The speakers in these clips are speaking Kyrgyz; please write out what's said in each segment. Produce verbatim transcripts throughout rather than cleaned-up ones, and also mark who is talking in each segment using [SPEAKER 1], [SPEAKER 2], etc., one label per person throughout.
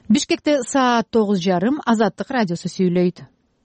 [SPEAKER 1] Бишкекте саат тогуз жарым. Азаттык радиосу сүйлөйт.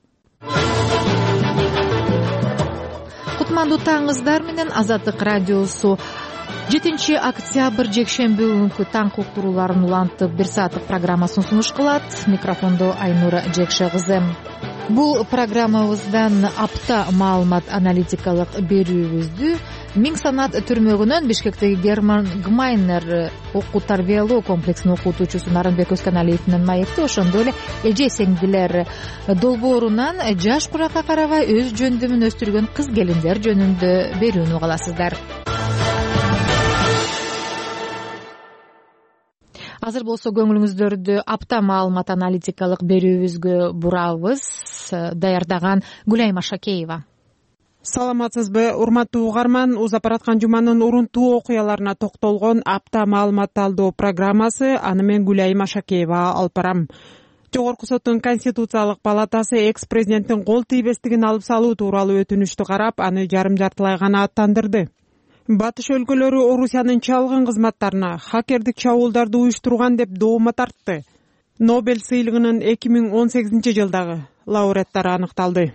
[SPEAKER 1] Кутмандуу таңыңыздар менен Азаттык радиосу жетинчи октябрь жекшемби күнкү таң уктурууларын улантып бир сааттык программасын сунуш кылат. Микрофондо Айнура Жекше кызы. Бул программабыздан апта маалымат аналитикалык берүүбүздү Миң санат түрмөгүнөн Бишкектеги Герман Гмайнер окуу тарбиялоо комплексинин окутуучусу Нарынбек Өскөналиев менен маекти, ошондой эле эже сеңдилер долбоорунан жаш куракка карабай өз жөндөмүн өстүргөн кыз келиндер жөнүндө берүүнү уга аласыздар. Азыр болсо көңүлүңүздөрдү апта маалымат аналитикалык берүүбүзгө бурабыз. Даярдаган Гүлайма Шакеева.
[SPEAKER 2] Саламатсызбы, урматтуу угарман. Узап бараткан жуманын урунтуу окуяларына токтолгон апта маалымат талдоо программасы. Аны мен Гүлайма Шакеева алып барам. Жогорку соттун Конституциялык палатасы экс-президенттин кол тийбестигин алып салуу тууралуу өтүнүштү карап, аны жарым жартылай гана аттандырды. Батыш өлкөлөрү Орусиянын чалгын кызматтарына хакердик чабуулдарды уюштурган деп доомо тартты. Нобель сыйлыгынын эки миң он сегизинчи жылдагы лауреаттары аныкталды.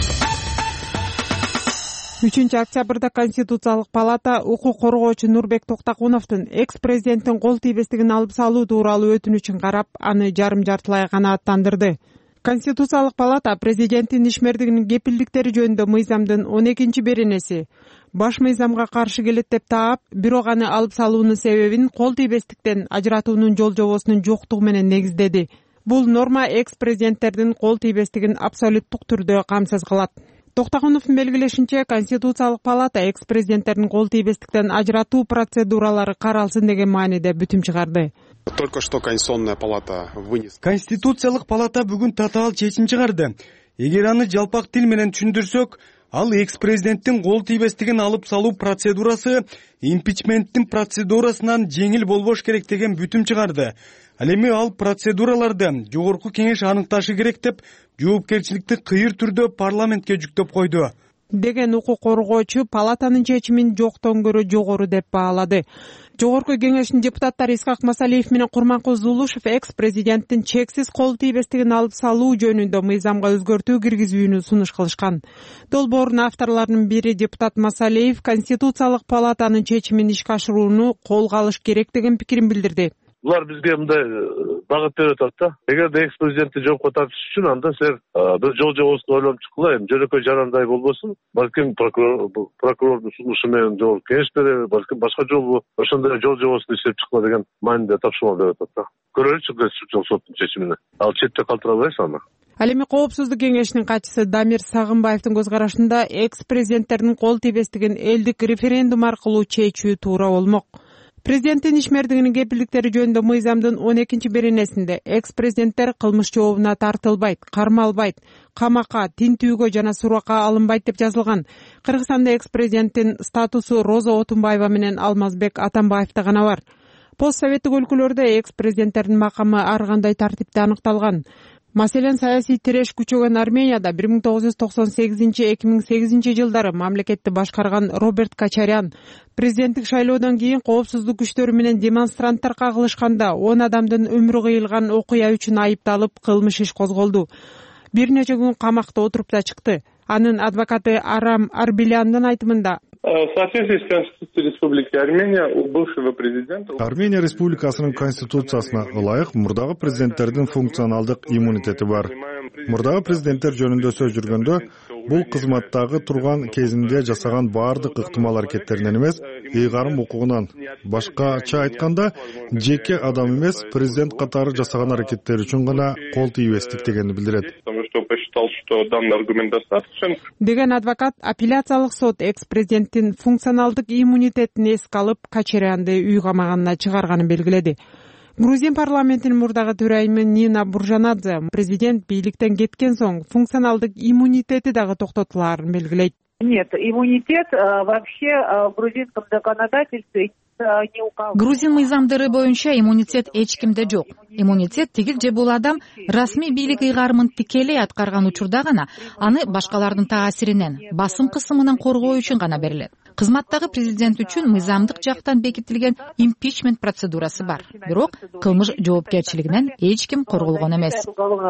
[SPEAKER 2] үчүнчү октябрда Конституциялык палата укук коргоочу Нурбек Токтакуновдун экс-президенттин кол тийбестигин алып салуу тууралуу өтүнүчүн карап, аны жарым жартылай гана аттандырды. Конституциялык палата президенттин ишмердигинин кепилдиктери жөнүндө мыйзамдын он экинчи беренеси баш мыйзамга каршы келет деп таап, бирок аны алып салуунун себебин кол тийбестиктен ажыратуунун жол жобосунун жоктугу менен негиздеди. Бул норма экс-президенттердин кол тийбестигин абсолюттук түрдө камсыз кылат. Токтакуновдун белгилешинче, Конституциялык палата экс-президенттердин кол тийбестиктен ажыратуу процедуралары каралсын деген мааниде бүтүм чыгарды.
[SPEAKER 3] Только что Конституционная палата вынесла.
[SPEAKER 4] Конституциялык палата бүгүн татаал чечим чыгарды. Эгер аны жалпак тил менен түшүндүрсөк, ал экс-президенттин кол тийбестигин алып салуу процедурасы импичменттин процедурасынан жеңил болбош керек деген бүтүм чыгарды. Ал эми ал процедураларды жогорку кеңеш аныкташы керек деп жоопкерчиликти кыйыр түрдө парламентке жүктөп койду
[SPEAKER 2] деген укук коргоочу палатанын чечимин жоктон көрө жогору деп баалады. Жогорку кеңештин депутаттары Исхак Масалиев менен Курманкул Зулушев экс-президенттин чексиз кол тийбестигин алып салуу жөнүндө мыйзамга өзгөртүү киргизүүнү сунуш кылышкан. Долбоордун авторлорунун бири депутат Масалиев Конституциялык палатанын чечимин ишке ашырууну колго алыш керек деген пикирин билдирди.
[SPEAKER 5] Булар бизге мындай багыт берип атат да. Эгерде экс-президентти жоопко тартыш үчүн анда силер биз жол жобосун ойлонуп чыккыла, эми жөнөкөй жарандай болбосун. Балким прокурордун сунушу менен жогорку кеңеш береби, балким башка жолу ошондой жол жобосун иштеп чыккыла деген мааниде тапшырма берип атат да. Көрөлүчү Конституциялык соттун чечимине. Ал четте калтыра албайбыз аны.
[SPEAKER 2] Ал эми Коопсуздук кеңешинин катчысы Дамир Сагынбаевдин көз карашында экс-президенттердин кол тийбестигин элдик референдум аркылуу чечүү туура болмок. Президенттин ишмердигинин кепилдиктери жөнүндө мыйзамдын он экинчи беренесинде экс-президенттер кылмыш жообуна тартылбайт, кармалбайт, камакка, тинтүүгө жана суракка алынбайт деп жазылган. Кыргызстанда экс-президенттин статусу Роза Отунбаева менен Алмазбек Атамбаевда гана бар. Постсоветтик өлкөлөрдө экс-президенттердин макамы ар кандай тартипте аныкталган. Маселен, саясий тиреш күчөгөн Арменияда бир миң тогуз жүз токсон сегизинчи — эки миң сегизинчи жылдары мамлекетти башкарган Роберт Качарян президенттик шайлоодон кийин коопсуздук күчтөрү менен демонстранттар кагылышканда он адамдын өмүрү кыйылган окуя үчүн айыпталып кылмыш иш козголду. Бир нече күн камакта отуруп да чыкты. Анын адвокаты Арам Арбеляндын айтымында,
[SPEAKER 6] в соответствии с Конституцией Республики Армения у бывшего президента
[SPEAKER 7] Армения республикасынын конституциясына ылайык мурдагы президенттердин функционалдык иммунитети бар. Мурдагы президенттер жөнүндө сөз жүргөндө бул кызматтагы турган кезинде жасаган баардык ыктымал аракеттеринен эмес, ыйгарым укугунан. Башкача айтканда, жеке адам эмес, президент катары жасаган аракеттери үчүн гана кол тийбестик дегенди билдирет.
[SPEAKER 2] Деген адвокат апелляциялык сот экс-президенттин функционалдык иммунитетин эске алып, Качарянды үй камаганына чыгарганын белгиледи. Грузин парламентинин мурдагы төрайымы Нина Буржанадзе президент бийликтен кеткен соң функционалдык иммунитети дагы токтотулаарын белгилейт.
[SPEAKER 8] Нет, иммунитет вообще в грузинском законодательстве не указан.
[SPEAKER 1] Грузин мыйзамдары боюнча иммунитет эч кимде жок. Иммунитет тигил же бул адам расмий бийлик ыйгарымын тикелей аткарган учурда гана аны башкалардын таасиринен, басым кысымынан коргоо үчүн гана берилет. кызматтагы президент үчүн мыйзамдык жактан бекитилген импичмент процедурасы бар, бирок кылмыш жоопкерчилигинен эч ким корголгон эмес.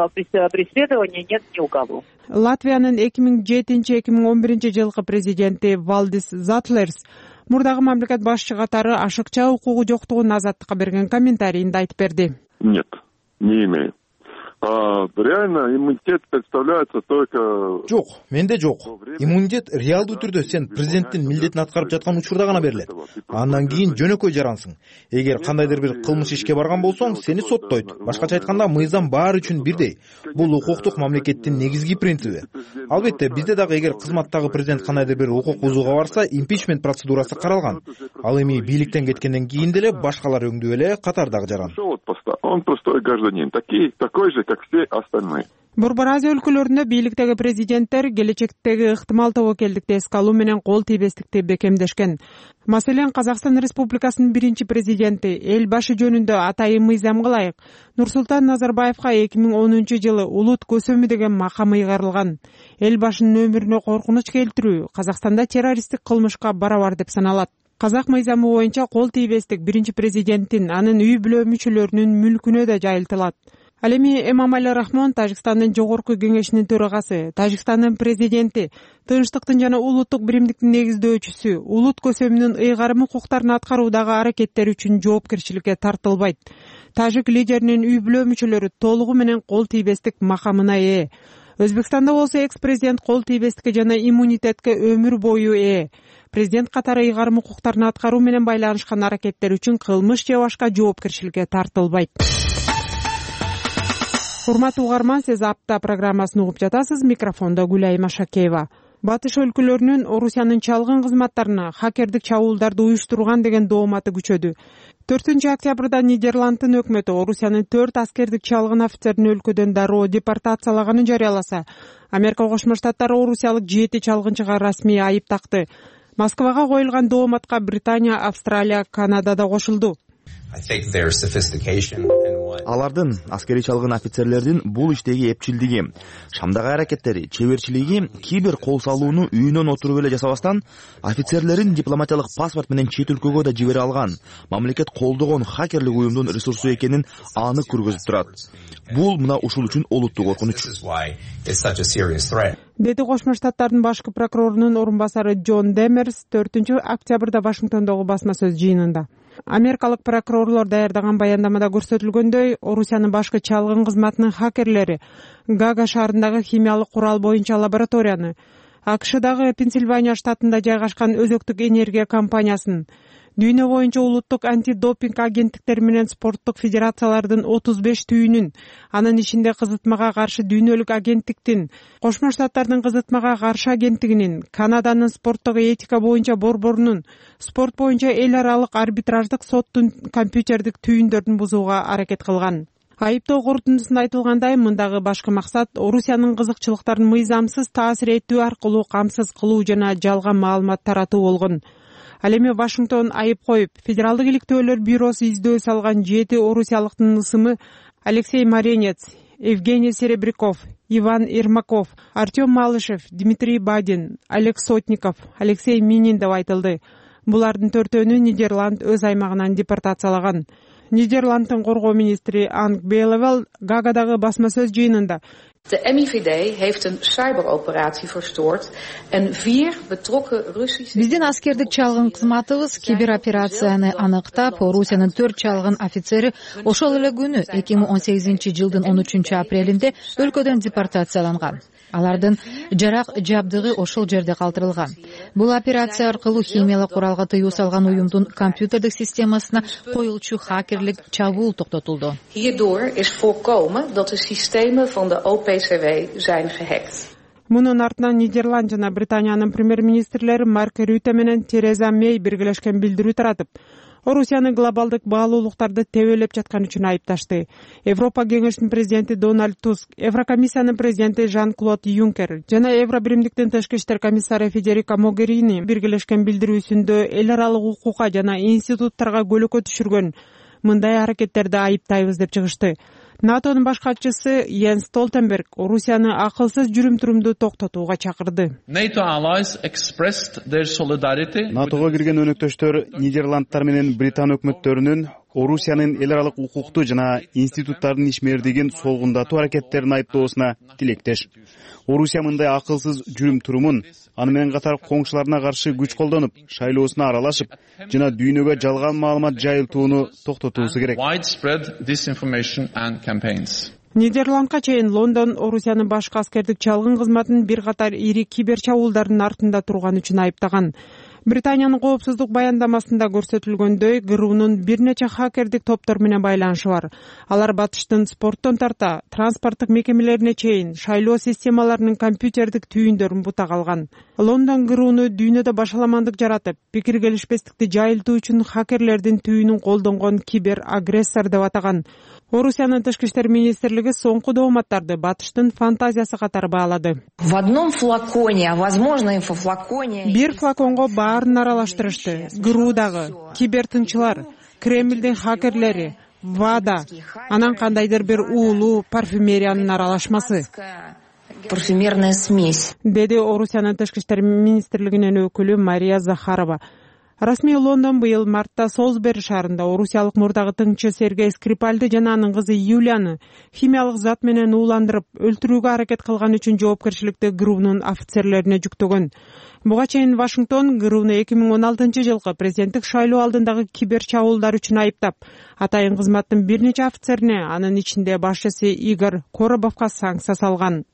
[SPEAKER 2] Латвиянын эки миң жетинчи эки миң он биринчи жылкы президенти Валдис Затлерс мурдагы мамлекет башчы катары ашыкча укугу жоктугун Азаттыкка берген комментарийинде айтып берди.
[SPEAKER 9] Нет, не имею. Реально иммунитет представляется только...
[SPEAKER 10] Жок, менде жок. Иммунитет реалдуу түрдө сен президенттин милдетин аткарып жаткан учурда гана берилет. Андан кийин жөнөкөй жарансың. Эгер кандайдыр бир кылмыш ишке барган болсоң, сени соттойт. Башкача айтканда, мыйзам баары үчүн бирдей. Бул укуктук мамлекеттин негизги принциби. Албетте, бизде дагы эгер кызматтагы президент кандайдыр бир укук бузууга барса, импичмент процедурасы каралган. Ал эми бийликтен кеткенден кийин деле башкалар өңдүү эле катардагы жаран.
[SPEAKER 9] Он простой гражданин, такой, такой же, как все остальные.
[SPEAKER 2] Борбор Азия өлкөлөрүндө бийликтеги президенттер келечектеги ыктымал тобокелдикти эске алуу менен кол тийбестикти бекемдешкен. Маселен, Казакстан Республикасынын биринчи президенти эл башы жөнүндө атайын мыйзамга ылайык Нурсултан Назарбаевка эки миң онунчу жылы улут көсөмү деген макам ыйгарылган. Эл башынын өмүрүнө коркунуч келтирүү Казакстанда террористтик кылмышка барабар деп саналат. Казак мыйзамы боюнча кол тийбестик биринчи президенттин, анын үй бүлө мүчөлөрүнүн мүлкүнө да жайылтылат. Ал эми Эмомали Рахмон, Тажикстандын жогорку кеңешинин төрагасы, Тажикстандын президенти, тынчтыктын жана улуттук биримдиктин негиздөөчүсү, улут көсөмүнүн ыйгарым укуктарын аткаруудагы аракеттери үчүн жоопкерчиликке тартылбайт. Тажик лидеринин үй бүлө мүчөлөрү толугу менен кол тийбестик макамына ээ. Өзбекстанда болсо экс-президент кол тийбестикке жана иммунитетке өмүр бою ээ. Президент катары ыйгарым укуктарын аткаруу менен байланышкан аракеттер үчүн кылмыш же башка жоопкерчиликке тартылбайт. Урматтуу угарман, сиз апта программасын угуп жатасыз. Микрофондо Гүлай Машакеева. Батыш өлкөлөрүнүн Орусиянын чалгын кызматтарына хакердик чабуулдарды уюштурган деген дооматы күчөдү. төртүнчү октябрда Нидерландтын өкмөтү Орусиянын төрт аскердик чалгын офицерин өлкөдөн дароо депортациялаганын жарыяласа, Америка Кошмо Штаттары орусиялык жети чалгынчыга расмий айып такты. Москвага коюлган дооматка Британия, Австралия, Канада да кошулду.
[SPEAKER 11] Алардын аскери чалгын офицерлердин бул иштеги эпчилдиги, шамдагы аракеттери, чеберчилиги кибер кол салууну үйүнөн отуруп эле жасабастан, офицерлерин дипломатиялык паспорт менен чет өлкөгө да жибере алган, мамлекет колдогон хакерлик уюмдун ресурсу экенин анык көргөзүп турат. Бул мына ушул үчүн олуттуу коркунуч.
[SPEAKER 2] Деди Кошмо Штаттардын башкы прокурорунун орун басары Джон Демерс төртүнчү октябрда Вашингтондогу басма сөз жыйынында. Америкалык прокурорлор даярдаган баяндамада көрсөтүлгөндөй, Орусиянын башкы чалгын кызматынын хакерлери Гага шаарындагы химиялык курал боюнча лабораторияны, АКШдагы Пенсильвания штатында жайгашкан өзөктүк энергия компаниясын, дүйнө боюнча улуттук антидопинг агенттиктери менен спорттук федерациялардын отуз беш түйүнүн, анын ичинде кызытмага каршы дүйнөлүк агенттиктин, Кошмо Штаттардын кызытмага каршы агенттигинин, Канаданын спорттук этика боюнча борборунун, спорт боюнча эл аралык арбитраждык соттун компьютердик түйүндөрүн бузууга аракет кылган. Айыптоо корутундусунда айтылгандай, мындагы башкы максат Орусиянын кызыкчылыктарын мыйзамсыз таасир этүү аркылуу камсыз кылуу жана жалган маалымат таратуу болгон. Ал эми Вашингтон айып коюп, Федералдык иликтөөлөр бюросу издөө салган жети орусиялыктын ысымы Алексей Маренец, Евгений Серебряков, Иван Ермаков, Артем Малышев, Дмитрий Бадин, Олег Сотников, Алексей Минин деп айтылды. Булардын төртөөнү Нидерланд өз аймагынан депортациялаган. Нидерландтын коргоо министри Анг Белевел Гагадагы басма сөз жыйынында
[SPEAKER 12] De M I V D heeft een cyberoperatie verstoord en vier betrokken Russische...
[SPEAKER 1] Биздин аскердик чалгын кызматыбыз кибероперацияны аныктап, Орусиянын төрт чалгын офицери ошол эле күнү эки миң он сегизинчи жылдын он үчүнчү апрелинде өлкөдөн депортацияланган. Алардын жарак жабдыгы ошол жерде калтырылган. Бул операция аркылуу химиялык куралга тыюу салган уюмдун компьютердик системасына коюлчу хакерлик чабуул токтотулду.
[SPEAKER 12] Hierdoor is voorkomen dat de systemen van de O P C W zijn gehackt.
[SPEAKER 2] Мунун артынан Нидерланд жана Британиянын премьер-министрлери Марк Рюте менен Тереза Мей биргелешкен билдирүү таратып, Орусияны глобалдык баалуулуктарды тебелеп жаткан үчүн айыпташты. Европа кеңешинин президенти Дональд Туск, Еврокомиссиянын президенти Жан-Клод Юнкер жана Евробиримдиктин тышкы иштер комиссары Федерика Могерини биргелешкен билдирүүсүндө эл аралык укукка жана институттарга көлөкө түшүргөн мындай аракеттерди айыптайбыз деп чыгышты. натонун баш катчысы Йенс Столтенберг Орусияны акылсыз жүрүм-турумду токтотууга чакырды.
[SPEAKER 13] натого кирген өнөктөштөр Нидерландтар менен Британ өкмөттөрүнүн Орусиянын эл аралык укукту жана институттардын ишмердигин солгундатуу аракеттерин айыптоосуна тилектеш. Орусия мындай акылсыз жүрүм-турумун аны менен катар коңшуларына каршы күч колдонуп, шайлоосуна аралашып жана дүйнөгө жалган маалымат жайылтууну токтотуусу керек.
[SPEAKER 2] Нидерландка чейин Лондон Орусиянын башкы аскердик чалгын кызматын бир катар ири кибер чабуулдардын артында турган үчүн айыптаган. Британиянын коопсуздук баяндамасында көрсөтүлгөндөй, ГРУнун бир нече хакердик топтор менен байланышы бар. Алар батыштын спорттон тарта транспорттук мекемелерине чейин шайлоо системаларынын компьютердик түйүндөрүн бутак алган. Лондон ГРУну дүйнөдө башаламандык жаратып, пикир келишпестикти жайылтуу үчүн хакерлердин түйүнүн колдонгон кибер агрессор деп атаган. Орусиянын тышкы иштер министрлиги соңку дооматтарды батыштын фантазиясы катары баалады.
[SPEAKER 14] В одном флаконе, а возможно и во флаконе.
[SPEAKER 2] Бир флаконго баарын аралаштырышты. ГРУдагы кибертынчылар, Кремлдин хакерлери, ВАДА, анан кандайдыр бир уулуу парфюмериянын аралашмасы.
[SPEAKER 14] Парфюмерная смесь.
[SPEAKER 2] Деди Орусиянын тышкы иштер министрлигинин өкүлү Мария Захарова. Расмий Лондон быйыл мартта Солсбери шаарында орусиялык мурдагы тыңчы Сергей Скрипальды жана анын кызы Юлияны химиялык зат менен ууландырып, өлтүрүүгө аракет кылган үчүн жоопкерчиликти ГРУнун офицерлерине жүктөгөн. Буга чейин Вашингтон ГРУну эки миң он алтынчы жылкы президенттик шайлоо алдындагы кибер чабуулдар үчүн айыптап, атайын кызматтын бир нече офицерине, анын ичинде башчысы Игорь Коробовго санкция салган.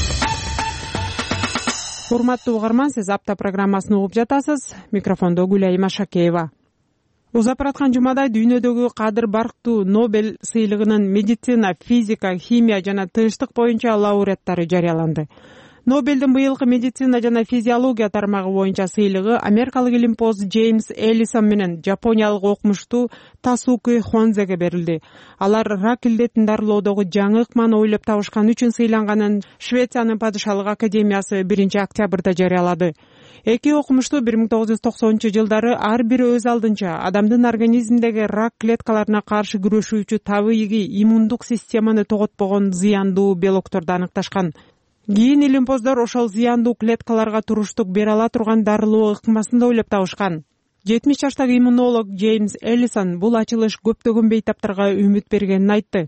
[SPEAKER 2] Урматтуу угарман, сиз апта программасын угуп жатасыз. Микрофондо Гүлайым Ашакеева. Узап бараткан жумада дүйнөдөгү кадыр барктуу Нобель сыйлыгынын медицина, физика, химия жана тынчтык боюнча лауреаттары жарыяланды. Нобелдин быйылкы медицина жана физиология тармагы боюнча сыйлыгы америкалык илимпоз Джеймс Эллисон менен жапониялык окумуштуу Тасуки Хонзеге берилди. Алар рак илдетин дарылоодогу жаңы ыкманы ойлоп табышкан үчүн сыйланганын Швециянын падышалык академиясы биринчи октябрда жарыялады. Эки окумуштуу бир миң тогуз жүз токсонунчу жылдары ар бири өз алдынча адамдын организминдеги рак клеткаларына каршы күрөшүүчү табигый иммундук системаны тоготпогон зыяндуу белокторду аныкташкан. Кийин илимпоздор ошол зыяндуу клеткаларга туруштук бере ала турган дарылоо ыкмасын да ойлоп табышкан. жетимиш жаштагы иммунолог Джеймс Эллисон бул ачылыш көптөгөн бейтаптарга үмүт бергенин айтты.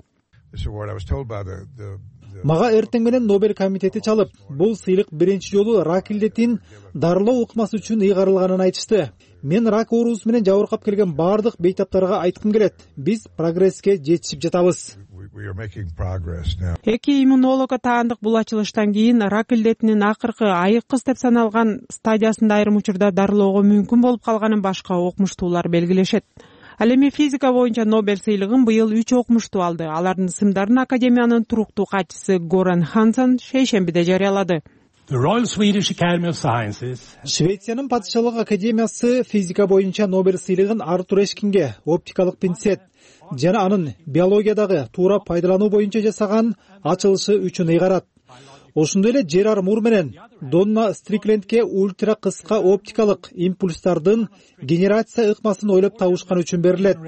[SPEAKER 10] Мага эртең менен Нобель комитети чалып, бул сыйлык биринчи жолу рак илдетин дарылоо ыкмасы үчүн ыйгарылганын айтышты. Мен рак оорусу менен жабыркап келген бардык бейтаптарга айткым келет. Биз прогресске жетишип жатабыз.
[SPEAKER 2] Эки иммунологго таандык бул ачылыштан кийин рак илдетинин акыркы айыккыс деп саналган стадиясында айрым учурда дарылоого мүмкүн болуп калганын башка окумуштуулар белгилешет. Ал эми физика боюнча Нобель сыйлыгын быйыл үч окумуштуу алды. Алардын сымдарын академиянын туруктуу катчысы Горан Хансен шейшембиде жарыялады.
[SPEAKER 10] Швециянын падышалык академиясы физика боюнча Нобель сыйлыгын Артур Эшкинге оптикалык пинцет жана анын биологиядагы туура пайдалануу боюнча жасаган ачылышы үчүн ыйгарат. Ошондой эле Жерар Мур менен Донна Стриклендке ультра кыска оптикалык импульстардын генерация ыкмасын ойлоп табышкан үчүн берилет.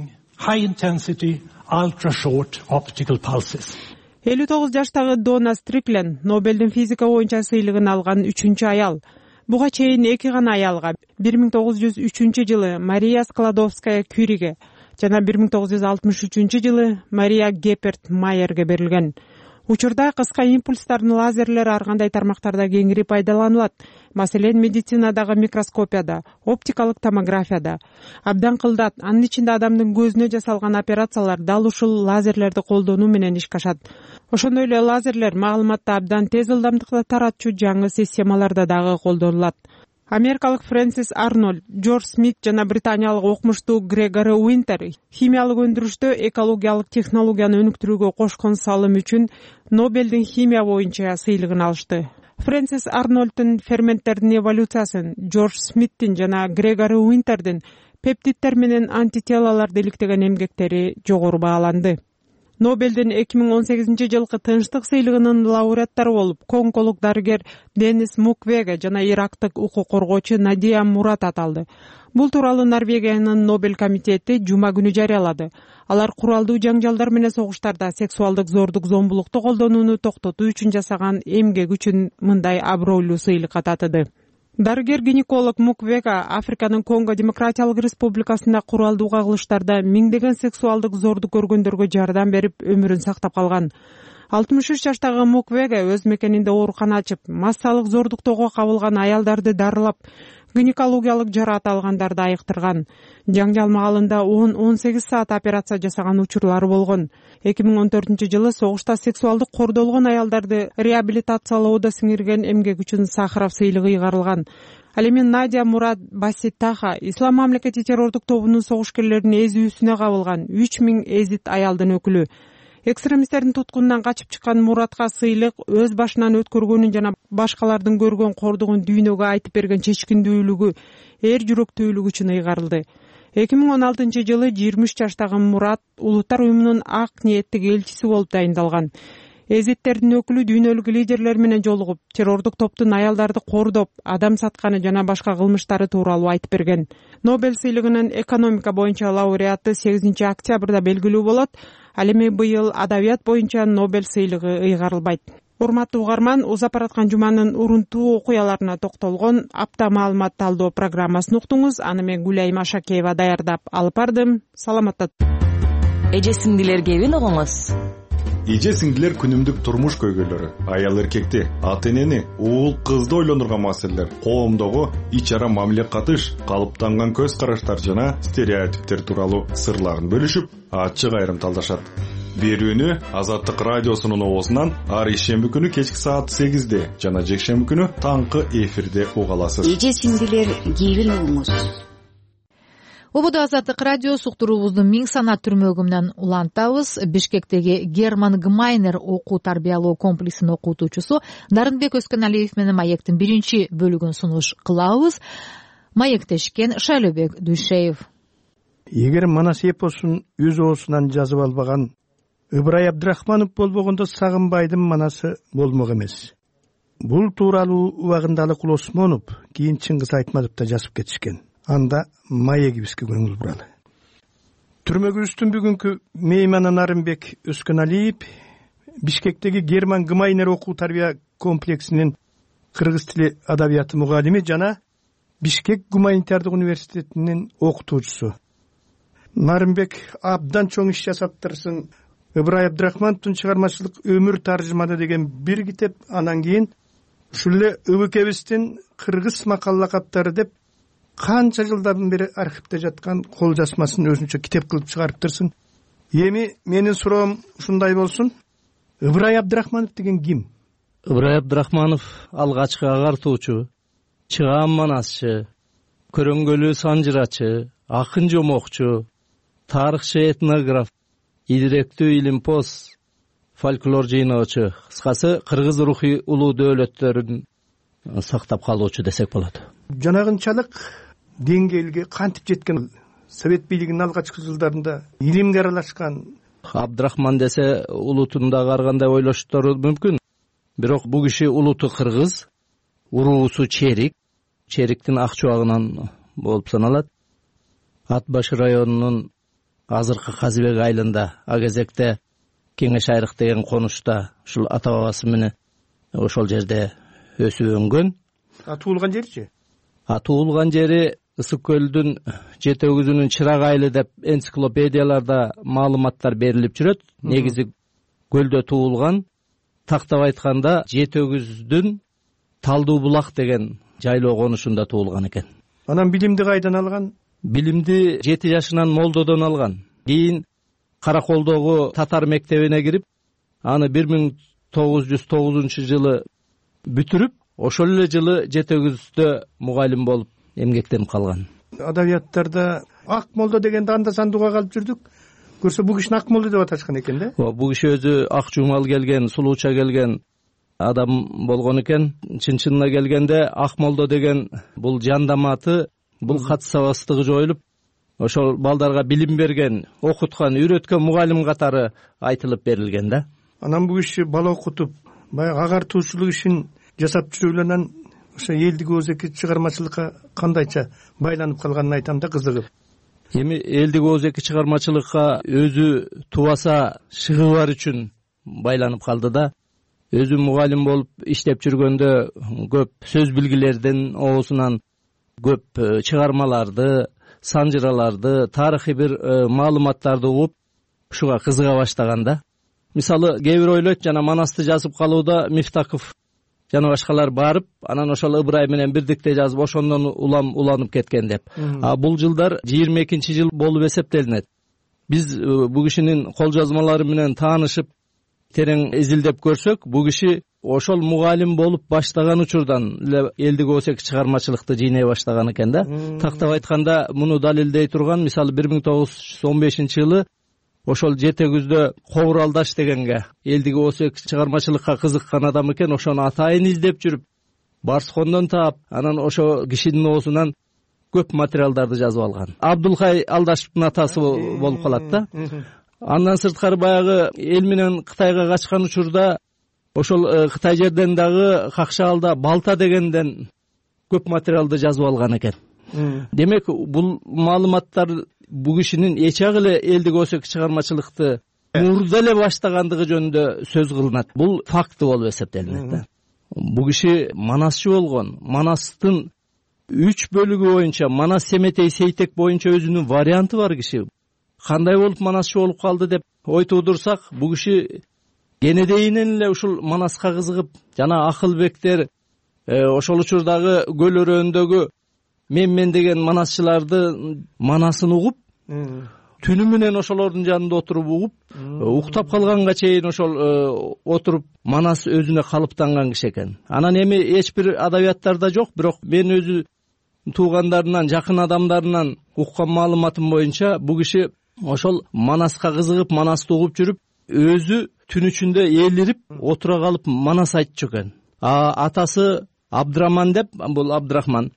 [SPEAKER 2] элүү тогуз жаштагы Донна Стриклен Нобелдин физика боюнча сыйлыгын алган үчүнчү аял. Буга чейин эки гана аялга бир миң тогуз жүз үчүнчү жылы Мария Складовская Кюриге жана бир миң тогуз жүз алтымыш үчүнчү жылы Мария Геперт Майерге берилген. Учурда кыска импульстардын лазерлери ар кандай тармактарда кеңири пайдаланылат. Маселен, медицинадагы микроскопияда, оптикалык томографияда. Абдан кылдат, анын ичинде адамдын көзүнө жасалган операциялар дал ушул лазерлерди колдонуу менен ишке ашат. Ошондой эле лазерлер маалыматты абдан тез ылдамдыкта таратчу жаңы системаларда дагы колдонулат. Америкалык Фрэнсис Арнольд, Джордж Смит жана британиялык окумуштуу Грегори Уинтер химиялык өндүрүштө экологиялык технологияны өнүктүрүүгө кошкон салым үчүн Нобелдин химия боюнча сыйлыгын алышты. Фрэнсис Арнольдтун ферменттердин эволюциясын, Джордж Смиттин жана Грегори Уинтердин пептиддер менен антителаларды иликтеген эмгектери жогору бааланды. Нобелдин эки миң он сегизинчи жылкы тынчтык сыйлыгынын лауреаттары болуп конголук дарыгер Денис Муквеге жана ирактык укук коргоочу Надия Мурат аталды. Бул тууралуу Норвегиянын Нобель комитети жума күнү жарыялады. Алар куралдуу жаңжалдар менен согуштарда сексуалдык зордук зомбулукту колдонууну токтотуу үчүн жасаган эмгек үчүн мындай абройлуу сыйлыкка татыды. Дарыгер-гинеколог Муквега Африканын Конго Демократиялык Республикасында куралдуу кагылыштарда миңдеген сексуалдык зордук көргөндөргө жардам берип өмүрүн сактап калган. алтымыш үч жаштагы Муквега өз мекенинде оорукана ачып, массалык зордуктоого кабылган аялдарды дарылап, гинекологиялык жараат алгандарды айыктырган. Жаңжал маалында он он сегиз саат операция жасаган учурлары болгон. эки миң он төртүнчү жылы согушта сексуалдык кордолгон аялдарды реабилитациялоодо сиңирген эмгек үчүн Сахаров сыйлыгы ыйгарылган. Ал эми Надия Мурат Баситаха Ислам мамлекети террордук тобунун согушкерлеринин эзүүсүнө кабылган үч миң эзит аялдын өкүлү. Экстремисттердин туткунунан качып чыккан Муратка сыйлык өз башынан өткөргөнүн жана башкалардын көргөн кордугун дүйнөгө айтып берген чечкиндүүлүгү, эр жүрөктүүлүгү үчүн ыйгарылды. эки миң он алтынчы жылы жыйырма үч жаштагы Мурат Улуттар уюмунун ак ниеттик элчиси болуп дайындалган. Эзиттердин өкүлү дүйнөлүк лидерлер менен жолугуп, террордук топтун аялдарды кордоп, адам сатканы жана башка кылмыштары тууралуу айтып берген. Нобель сыйлыгынын экономика боюнча лауреаты сегизинчи октябрда белгилүү болот. Ал эми быйыл адабият боюнча Нобель сыйлыгы ыйгарылбайт. Урматтуу угарман, узап бараткан жуманын урунтуу окуяларына токтолгон апта маалымат талдоо программасын уктуңуз. Аны мен Гүлайым Ашакеева даярдап алып бардым. Саламатта.
[SPEAKER 15] Эже сиңдилерге эбин огоңуз.
[SPEAKER 7] Эже сиңдилер күнүмдүк турмуш көйгөйлөрү, аял эркекти, ата энени, уул кызды ойлондурган маселелер, коомдогу ич ара мамиле катыш, калыптанган көз караштар жана стереотиптер тууралуу сырларын бөлүшүп, ачык айрым талдашат. Берүүнү Азаттык радиосунун оозунан ар ишемби күнү кечки саат сегизде жана жекшемби күнү таңкы эфирде уга аласыз.
[SPEAKER 15] Эже сиңдилер кийбил угуңуз.
[SPEAKER 1] Убуду Азаттык радио суктуруубуздун миң санат түрмөгүнөн улантабыз. Бишкектеги Герман Гмайнер окуу тарбиялоо комплексинин окутуучусу Нарынбек Өскөналиев менен маектин биринчи бөлүгүн сунуш кылабыз. Маектешкен Шайлообек Дүйшеев.
[SPEAKER 16] Эгер Манас эпосун өз оосунан жазып албаган Ыбырай Абдрахманов болбогондо Сагынбайдын Манасы болмок эмес. Бул тууралуу убагында Алыкул Осмонов, кийин Чыңгыз Айтматов да жазып кетишкен. Анда маегибизге көңүл буралы. Түрмөгүбүздүн бүгүнкү мейманы Нарынбек Өскөналиев Бишкектеги Герман Гмайнер окуу тарбия комплексинин кыргыз тили адабияты мугалими жана Бишкек гуманитардык университетинин окутуучусу. Нарынбек абдан чоң иш жасаптырсын. Ыбырай Абдрахмановдун чыгармачылык өмүр таржыманы деген бир китеп, анан кийин ушул эле ыбыкебиздин кыргыз макал лакаптары деп канча жылдан бери архивде жаткан кол жазмасын өзүнчө китеп кылып чыгарыптырсың. Эми менин суроом ушундай болсун. Ыбырай Абдрахманов деген ким?
[SPEAKER 17] Ыбырай Абдрахманов алгачкы агартуучу, чыгаан манасчы, көрөңгөлүү санжырачы, акын жомокчу, тарыхчы этнограф, идиректүү илимпоз, фольклор жыйноочу, кыскасы кыргыз рухий улуу дөөлөттөрүн сактап калуучу десек болот.
[SPEAKER 16] Жанагынчалык деңгээлге кантип жеткен? Совет бийлигинин алгачкы жылдарында илимге аралашкан.
[SPEAKER 17] Абдрахман десе улутун да каргандай ойлоштору мүмкүн. Бирок бул киши улуту кыргыз, уруусу Черик, Чериктин ак чубагынан болуп саналат. Ат башы районунун азыркы Казыбек айылында, а кезекте Кеңеш Айрык деген конушта ушул ата бабасы менен ошол жерде өсүп өнгөн.
[SPEAKER 16] А туулган жеричи?
[SPEAKER 17] А туулган жери Ысык көлдүн жети өгүзүнүн чырак айылы деп энциклопедияларда маалыматтар берилип жүрөт. Негизи көлдө туулган. Тактап айтканда жети өгүздүн Талдуу булак деген жайлоо конушунда туулган экен.
[SPEAKER 16] Анан билимди кайдан алган?
[SPEAKER 17] Билимди жети жашынан молдодон алган. Кийин Караколдогу татар мектебине кирип, аны бир миң тогуз жүз тогузунчу жылы бүтүрүп, ошол эле жылы жети өгүздө мугалим болуп эмгектенип калган.
[SPEAKER 16] Адабияттарда ак молдо дегенде анда сандууга калып жүрдүк. Көрсө бул кишини ак молдо деп аташкан экен да?
[SPEAKER 17] Бул киши өзү ак жумал келген, сулууча келген адам болгон экен. Чын-чынына келгенде ак молдо деген бул жандаматы, бул кат сабастыгы жоюлуп, ошол балдарга билим берген, окуткан, үйрөткөн мугалим катары айтылып берилген да.
[SPEAKER 16] Анан бул киши бала окутуп, баягы агартуучулук ишин жасап жүрүп анан ошо элдик оозеки чыгармачылыкка кандайча байланып калганын айтам да, кызыгып.
[SPEAKER 17] Эми элдик оозеки чыгармачылыкка өзү тубаса шыгы бар үчүн байланып калды да. Өзү мугалим болуп иштеп жүргөндө көп сөз билгилердин оозунан көп чыгармаларды, санжыраларды, тарыхый бир маалыматтарды угуп ушуга кызыга баштаган да. Мисалы, кээ бир ойлойт, жана Манасты жазып калууда Мифтаков жана башкалар барып, анан ошол Ыбырай менен бирдикте жазып, ошондон улам уланып кеткен деп. А бул жылдар жыйырма экинчи жыл болуп эсептелинет. Биз бул кишинин кол жазмалары менен таанышып, терең изилдеп көрсөк, бул киши ошол мугалим болуп баштаган учурдан эле элдик оозеки чыгармачылыкты жыйнай баштаган экен да. Тактап айтканда, муну далилдей турган, мисалы бир миң тогуз жүз он бешинчи жылы ошол Жете күздө Кобур Алдаш дегенге элдик оозеки чыгармачылыкка кызыккан адам экен, ошону атайын издеп жүрүп, Барскондон таап, анан ошо кишинин оозунан көп материалдарды жазып алган. Абдулхай Алдашевдин атасы болуп калат да. Андан сырткары баягы эл менен Кытайга качкан учурда ошол Кытай жерден дагы Какшаалда Балта дегенден көп материалды жазып алган экен. Демек, бул маалыматтар бул кишинин эчак эле элдик оозеки чыгармачылыкты мурда эле баштагандыгы жөнүндө сөз кылынат. Бул факты болуп эсептелинет да. Бул киши манасчы болгон. Манастын үч бөлүгү боюнча, Манас Семетей Сейтек боюнча өзүнүн варианты бар киши. Кандай болуп манасчы болуп калды деп ой туудурсак, бул киши кенедейинен эле ушул Манаска кызыгып, жана Акылбектер, ошол учурдагы көл өрөөндөгү мен-мен деген манасчыларды манасын угуп, түнү менен ошолордун жанында отуруп угуп, уктап калганга чейин ошол отуруп Манас өзүнө калыптанган киши экен. Анан эми эч бир адабияттарда жок, бирок мен өзү туугандарынан, жакын адамдарынан уккан маалыматым боюнча, бул киши ошол Манаска кызыгып, Манасты угуп жүрүп, өзү түн ичинде ээлирип, отура калып Манас айтчу экен. А атасы Абдыраман деп, бул Абдырахман,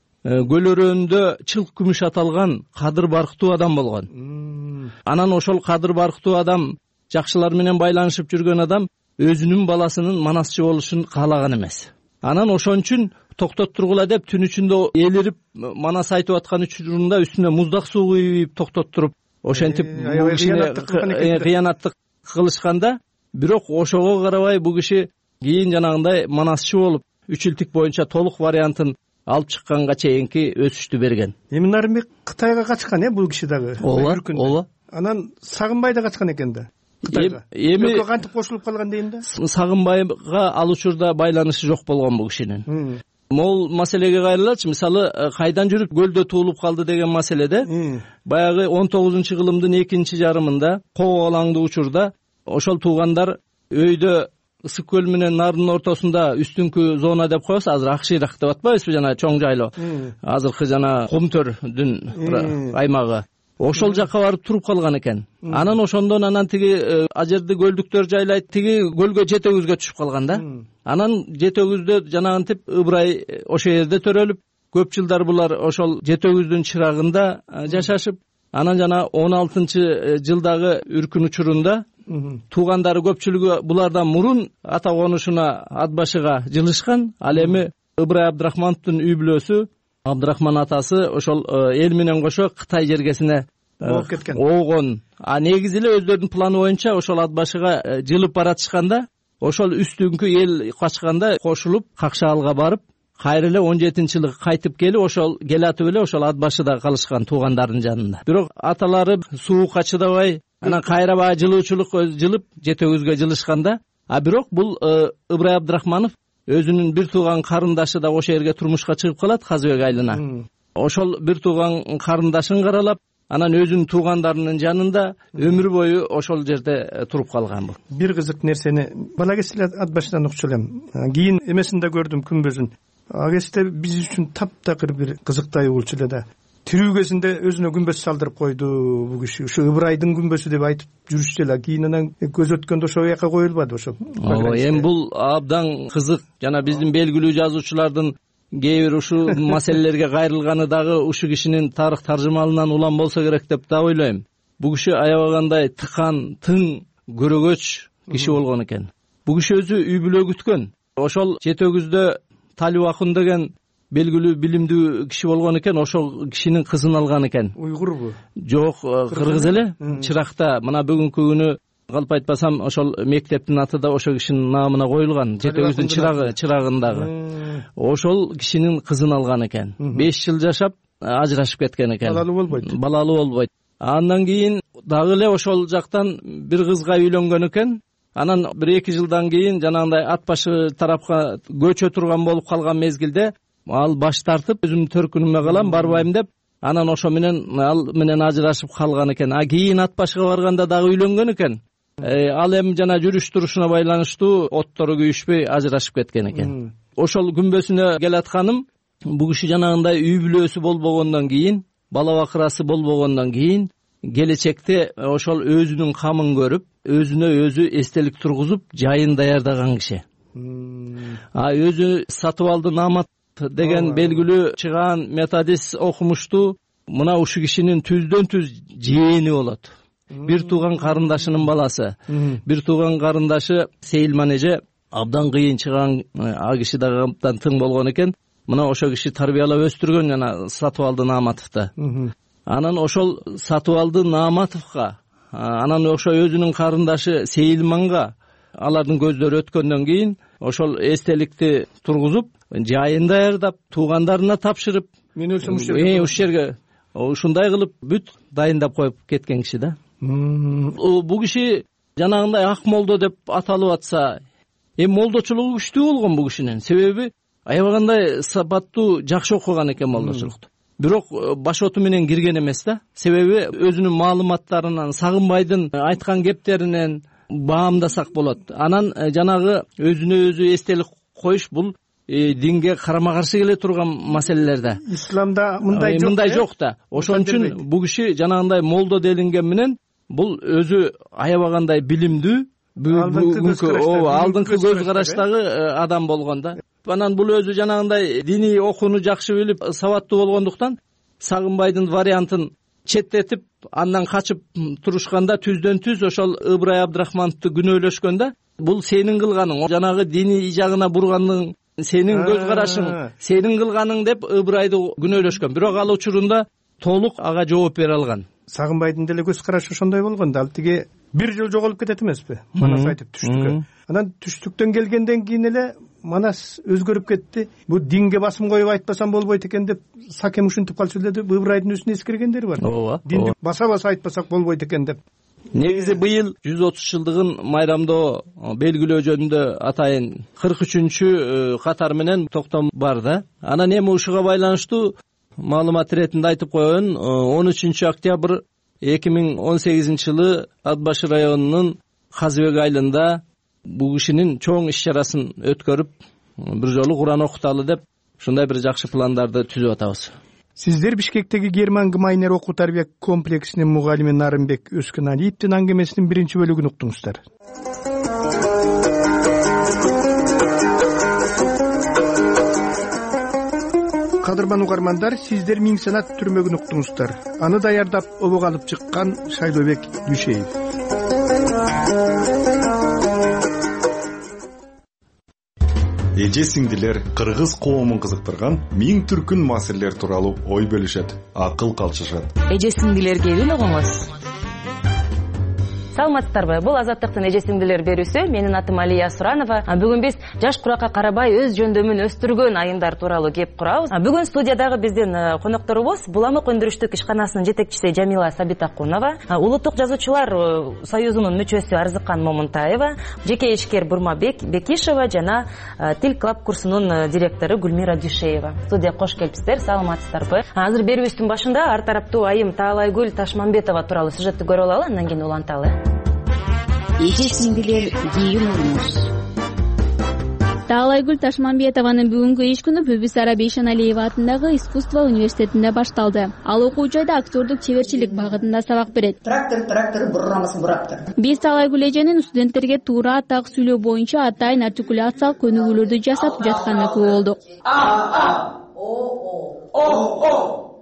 [SPEAKER 17] көл өрөөндө чылк күмүш аталган кадыр барктуу адам болгон. Анан ошол кадыр барктуу адам, жакшылар менен байланышып жүргөн адам өзүнүн баласынын манасчы болушун каалаган эмес. Анан ошон үчүн токтот тургула деп түн ичинде ээлирип Манас айтып аткан учурунда үстүнө муздак суу куюп токтот туруп, ошентип бул кишине кыянаттык кылышканда, бирок ошого карабай бул киши кийин жанагындай манасчы болуп, үч илтик боюнча толук вариантын алып чыкканга чейинки өсүштү берген.
[SPEAKER 16] Эми Нарымбек Кытайга качкан э бул киши дагы.
[SPEAKER 17] Ооба, ооба.
[SPEAKER 16] Анан Сагынбай да качкан экен да.
[SPEAKER 17] Эми
[SPEAKER 16] кантип кошулуп калган дейм да.
[SPEAKER 17] Сагынбайга ал учурда байланышы жок болгон бул кишинин. Могул маселеге кайрылачы, мисалы кайдан жүрүп көлдө туулуп калды деген маселеде, баягы он тогузунчу кылымдын экинчи жарымында кого алаңдуу учурда ошол туугандар өйдө ысык көл менен нардын ортосунда үстүңкү зона деп коебуз, азыр Акшыйрак деп атпайбызбы, жана чоң жайлоо. Азыркы жана Кумтөрдүн аймагы. Ошол жакка барып туруп калган экен. Анан ошондон анан тиги ажерди көлдүктөр жайлайт, тиги көлгө Жете күзгө түшүп калган да. Анан Жете күздө жанагынтип Ыбырай ошол жерде төрөлүп, көп жылдар булар ошол Жете күздүн чырагында жашашып, анан жана он алтынчы жылдагы үркүн учурунда туугандары көпчүлүгү булардан мурун ата конушуна Ат башыга жылышкан. Ал эми Ыбырай Абдрахмановдун үй бүлөсү, Абдрахман атасы ошол эл менен кошо Кытай жергесине
[SPEAKER 16] ооп кеткен.
[SPEAKER 17] Оогон. А негизи эле өздөрүнүн планы боюнча ошол Ат башыга жылып баратышканда, ошол үстүңкү эл качканда кошулуп Какшаалга барып, кайра эле он жетинчи жылы кайтып келип, ошол келатып эле ошол Ат башыда калышкан туугандардын жанында. Бирок аталары суукка чыдабай, анан кайра баягы жылуучулук жылып Жете күзгө жылышканда, а бирок бул Ыбырай Абдрахманов өзүнүн бир тууган карындашы да ошол жерге турмушка чыгып калат, Казыбек айылына. Ошол бир тууган карындашын каралап, анан өзүнүн туугандарынын жанында өмүр бою ошол жерде туруп калган бул.
[SPEAKER 16] Бир кызык нерсени бала кезде Ат башыдан укчу элем. Кийин эмесинде көрдүм күмбөзүн. А кезде биз үчүн таптакыр бир кызыктуу болчу эле да. Тирүү кезинде өзүнө күмбөз салдырып койду бул киши. Ушу Ыбырайдын күмбөзү деп айтып жүрүштү эле. Кийин анан көз өткөндө ошол жака коюлбады ошо.
[SPEAKER 17] Ооба, эми бул абдан кызык. Жана биздин белгилүү жазуучулардын кээ бир ушул маселелерге кайрылганы дагы ушул кишинин тарых таржымалынан улам болсо керек деп да ойлойм. Бул киши аябагандай тыкан, тың, көрөгөч киши болгон экен. Бул киши өзү үй бүлө күткөн. Ошол жетегүздө Талиб Акун деген белгилүү билимдүү киши болгон экен. Ошол кишинин кызын алган экен.
[SPEAKER 16] Уйгурбу?
[SPEAKER 17] Жок, кыргыз эле. Чыракта мына бүгүнкү күнү калп айтпасам ошол мектептин аты да ошол кишинин наамына коюлган. Жетегүздүн чырагы, чырагындагы. Ошол кишинин кызын алган экен. беш жыл жашап ажырашып кеткен экен.
[SPEAKER 16] Балалуу болбойт.
[SPEAKER 17] Балалуу болбойт. Андан кийин дагы эле ошол жактан бир кызга үйлөнгөн экен. Анан бир эки жылдан кийин жанагындай ат башы тарапка көчө турган болуп калган мезгилде ал баш тартып өзүмдүн төркүнүмө калам, барбайм деп анан ошо менен ал менен ажырашып калган экен. А кийин ат башыга барганда дагы үйлөнгөн экен. Ал эми жана жүрүш турушуна байланыштуу оттору күйүшпөй ажырашып кеткен экен. Ошол күнбөсүнө келатканым, бул киши жанагындай үй бүлөсү болбогондон кийин, бала бакырасы болбогондон кийин келечекте ошол өзүнүн камын көрүп, өзүнө өзү эстелик тургузуп, жайын даярдаган киши. А өзү сатып алды Намат деген белгилүү чыгаан методист окумуштуу мына ушул кишинин түздөн түз жээни болот. Бир тууган карындашынын баласы. Бир тууган карындашы Сейилман эже абдан кыйын чыгаан, а киши дагы абдан тың болгон экен. Мына ошол киши тарбиялап өстүргөн жана сатып алды Нааматовду. Анан ошол сатып алды Нааматовго, анан ошо өзүнүн карындашы Сейилманга алардын көздөрү өткөндөн кийин ошол эстеликти тургузуп, жайын даярдап, туугандарына тапшырып,
[SPEAKER 16] мен өлсөм
[SPEAKER 17] ушул жерге ушундай кылып бүт дайындап коюп кеткен киши да. Бул киши жанагындай ак молдо деп аталып атса, эми молдочулугу күчтүү болгон бул кишинин. Себеби аябагандай сапаттуу, жакшы окуган экен молдочулукту. Бирок баш оту менен кирген эмес да. Себеби өзүнүн маалыматтарынан, Сагынбайдын айткан кептеринен баамдасак болот. Анан жанагы өзүнө өзү эстелик коюш бул динге карама каршы келе турган маселелерде.
[SPEAKER 16] Исламда мындай жок.
[SPEAKER 17] Мындай жок да. Ошон үчүн бул киши жанагындай молдо делинген менен бул өзү аябагандай билимдүү, алдыңкы көз караштагы адам болгон да. Анан бул өзү жанагындай диний окууну жакшы билип, сабаттуу болгондуктан Сагынбайдын вариантын четтетип, андан качып турушканда түздөн түз ошол Ыбырай Абдрахмановду күнөөлөшкөндө, бул сенин кылганың, жанагы диний жагына бургандың, сенин көз карашың, сенин кылганың деп Ыбырайды күнөөлөшкөн. Бирок ал учурунда толук ага жооп бере алган.
[SPEAKER 16] Сагынбайдын деле көз карашы ошондой болгон да. Ал тиги бир жыл жоголуп кетет эмеспи? Манас айтып түштүккө. Анан түштүктөн келгенден кийин эле Манас өзгөрүп кетти. Бу динге басым коюп айтпасам болбойт экен деп Сакем ушинтип калчу эле деп Ыбырайдын үстүнө эскергендери бар.
[SPEAKER 17] Ооба.
[SPEAKER 16] Динди баса-баса айтпасак болбойт экен деп.
[SPEAKER 17] Негизи быйыл жүз отуз жылдыгын майрамдоо белгилөө жөнүндө атайын кырк үчүнчү катар менен токтом бар да. Анан эми ушуга байланыштуу маалымат иретинде айтып коеюн. он үчүнчү октябрь эки миң он сегизинчи жылы Ат башы районунун Казыбек айылында бул кишинин чоң иш чарасын өткөрүп, бир жолу Куран окуталы деп ушундай бир жакшы пландарды түзүп атабыз.
[SPEAKER 16] Сиздер Бишкектеги Герман Гмайнер окуу тарбия комплексинин мугалими Нарымбек Өскөналиевдин аңгемесинин биринчи бөлүгүн уктуңуздар. Кадырман угармандар, сиздер Миң санат түрмөгүн уктуңуздар. Аны даярдап обок алып чыккан Шайлообек Дүйшеев.
[SPEAKER 7] Эже сиңдилер кыргыз коомун кызыктырган миң түркүн маселелер тууралуу ой бөлүшөт, акыл калчышат.
[SPEAKER 15] Эже сиңдилер кебин угуңуз.
[SPEAKER 18] Саламатсыздарбы? Бул Азаттыктын эже сиңдилер берүүсү. Менин атым Алия Суранова. Бүгүн биз жаш куракка карабай өз жөндөмүн өстүргөн айымдар тууралуу кеп курабыз. Бүгүн студиядагы биздин конокторубуз Буламык өндүрүштүк ишканасынын жетекчиси Жамила Сабитакунова, Улуттук жазуучулар союзунун мүчөсү Арзыкан Момунтаева, жеке ишкер Бурмабек Бекишева жана Тил клаб курсунун директору Гүлмира Дүйшеева. Студияга кош келипсиздер. Саламатсыздарбы? Азыр берүүбүздүн башында ар тараптуу айым Таалайгүл Ташмамбетова тууралуу сюжетти көрүп алалы, андан кийин уланталы.
[SPEAKER 15] Эже сиңдилер кийин угуңуз.
[SPEAKER 19] Таалайгүл Ташмамбетованын бүгүнкү иш күнү Бүбүсара Бейшеналиева атындагы искусство университетинде башталды. Ал окуу жайда актердук чеберчилик багытында сабак берет.
[SPEAKER 20] Трактор, трактор, бурамасын бураптыр.
[SPEAKER 19] Биз Таалайгүл эженин студенттерге туура так сүйлөө боюнча атайын артикуляциялык көнүгүүлөрдү жасап жатканына күбө болдук.
[SPEAKER 20] А а о о о о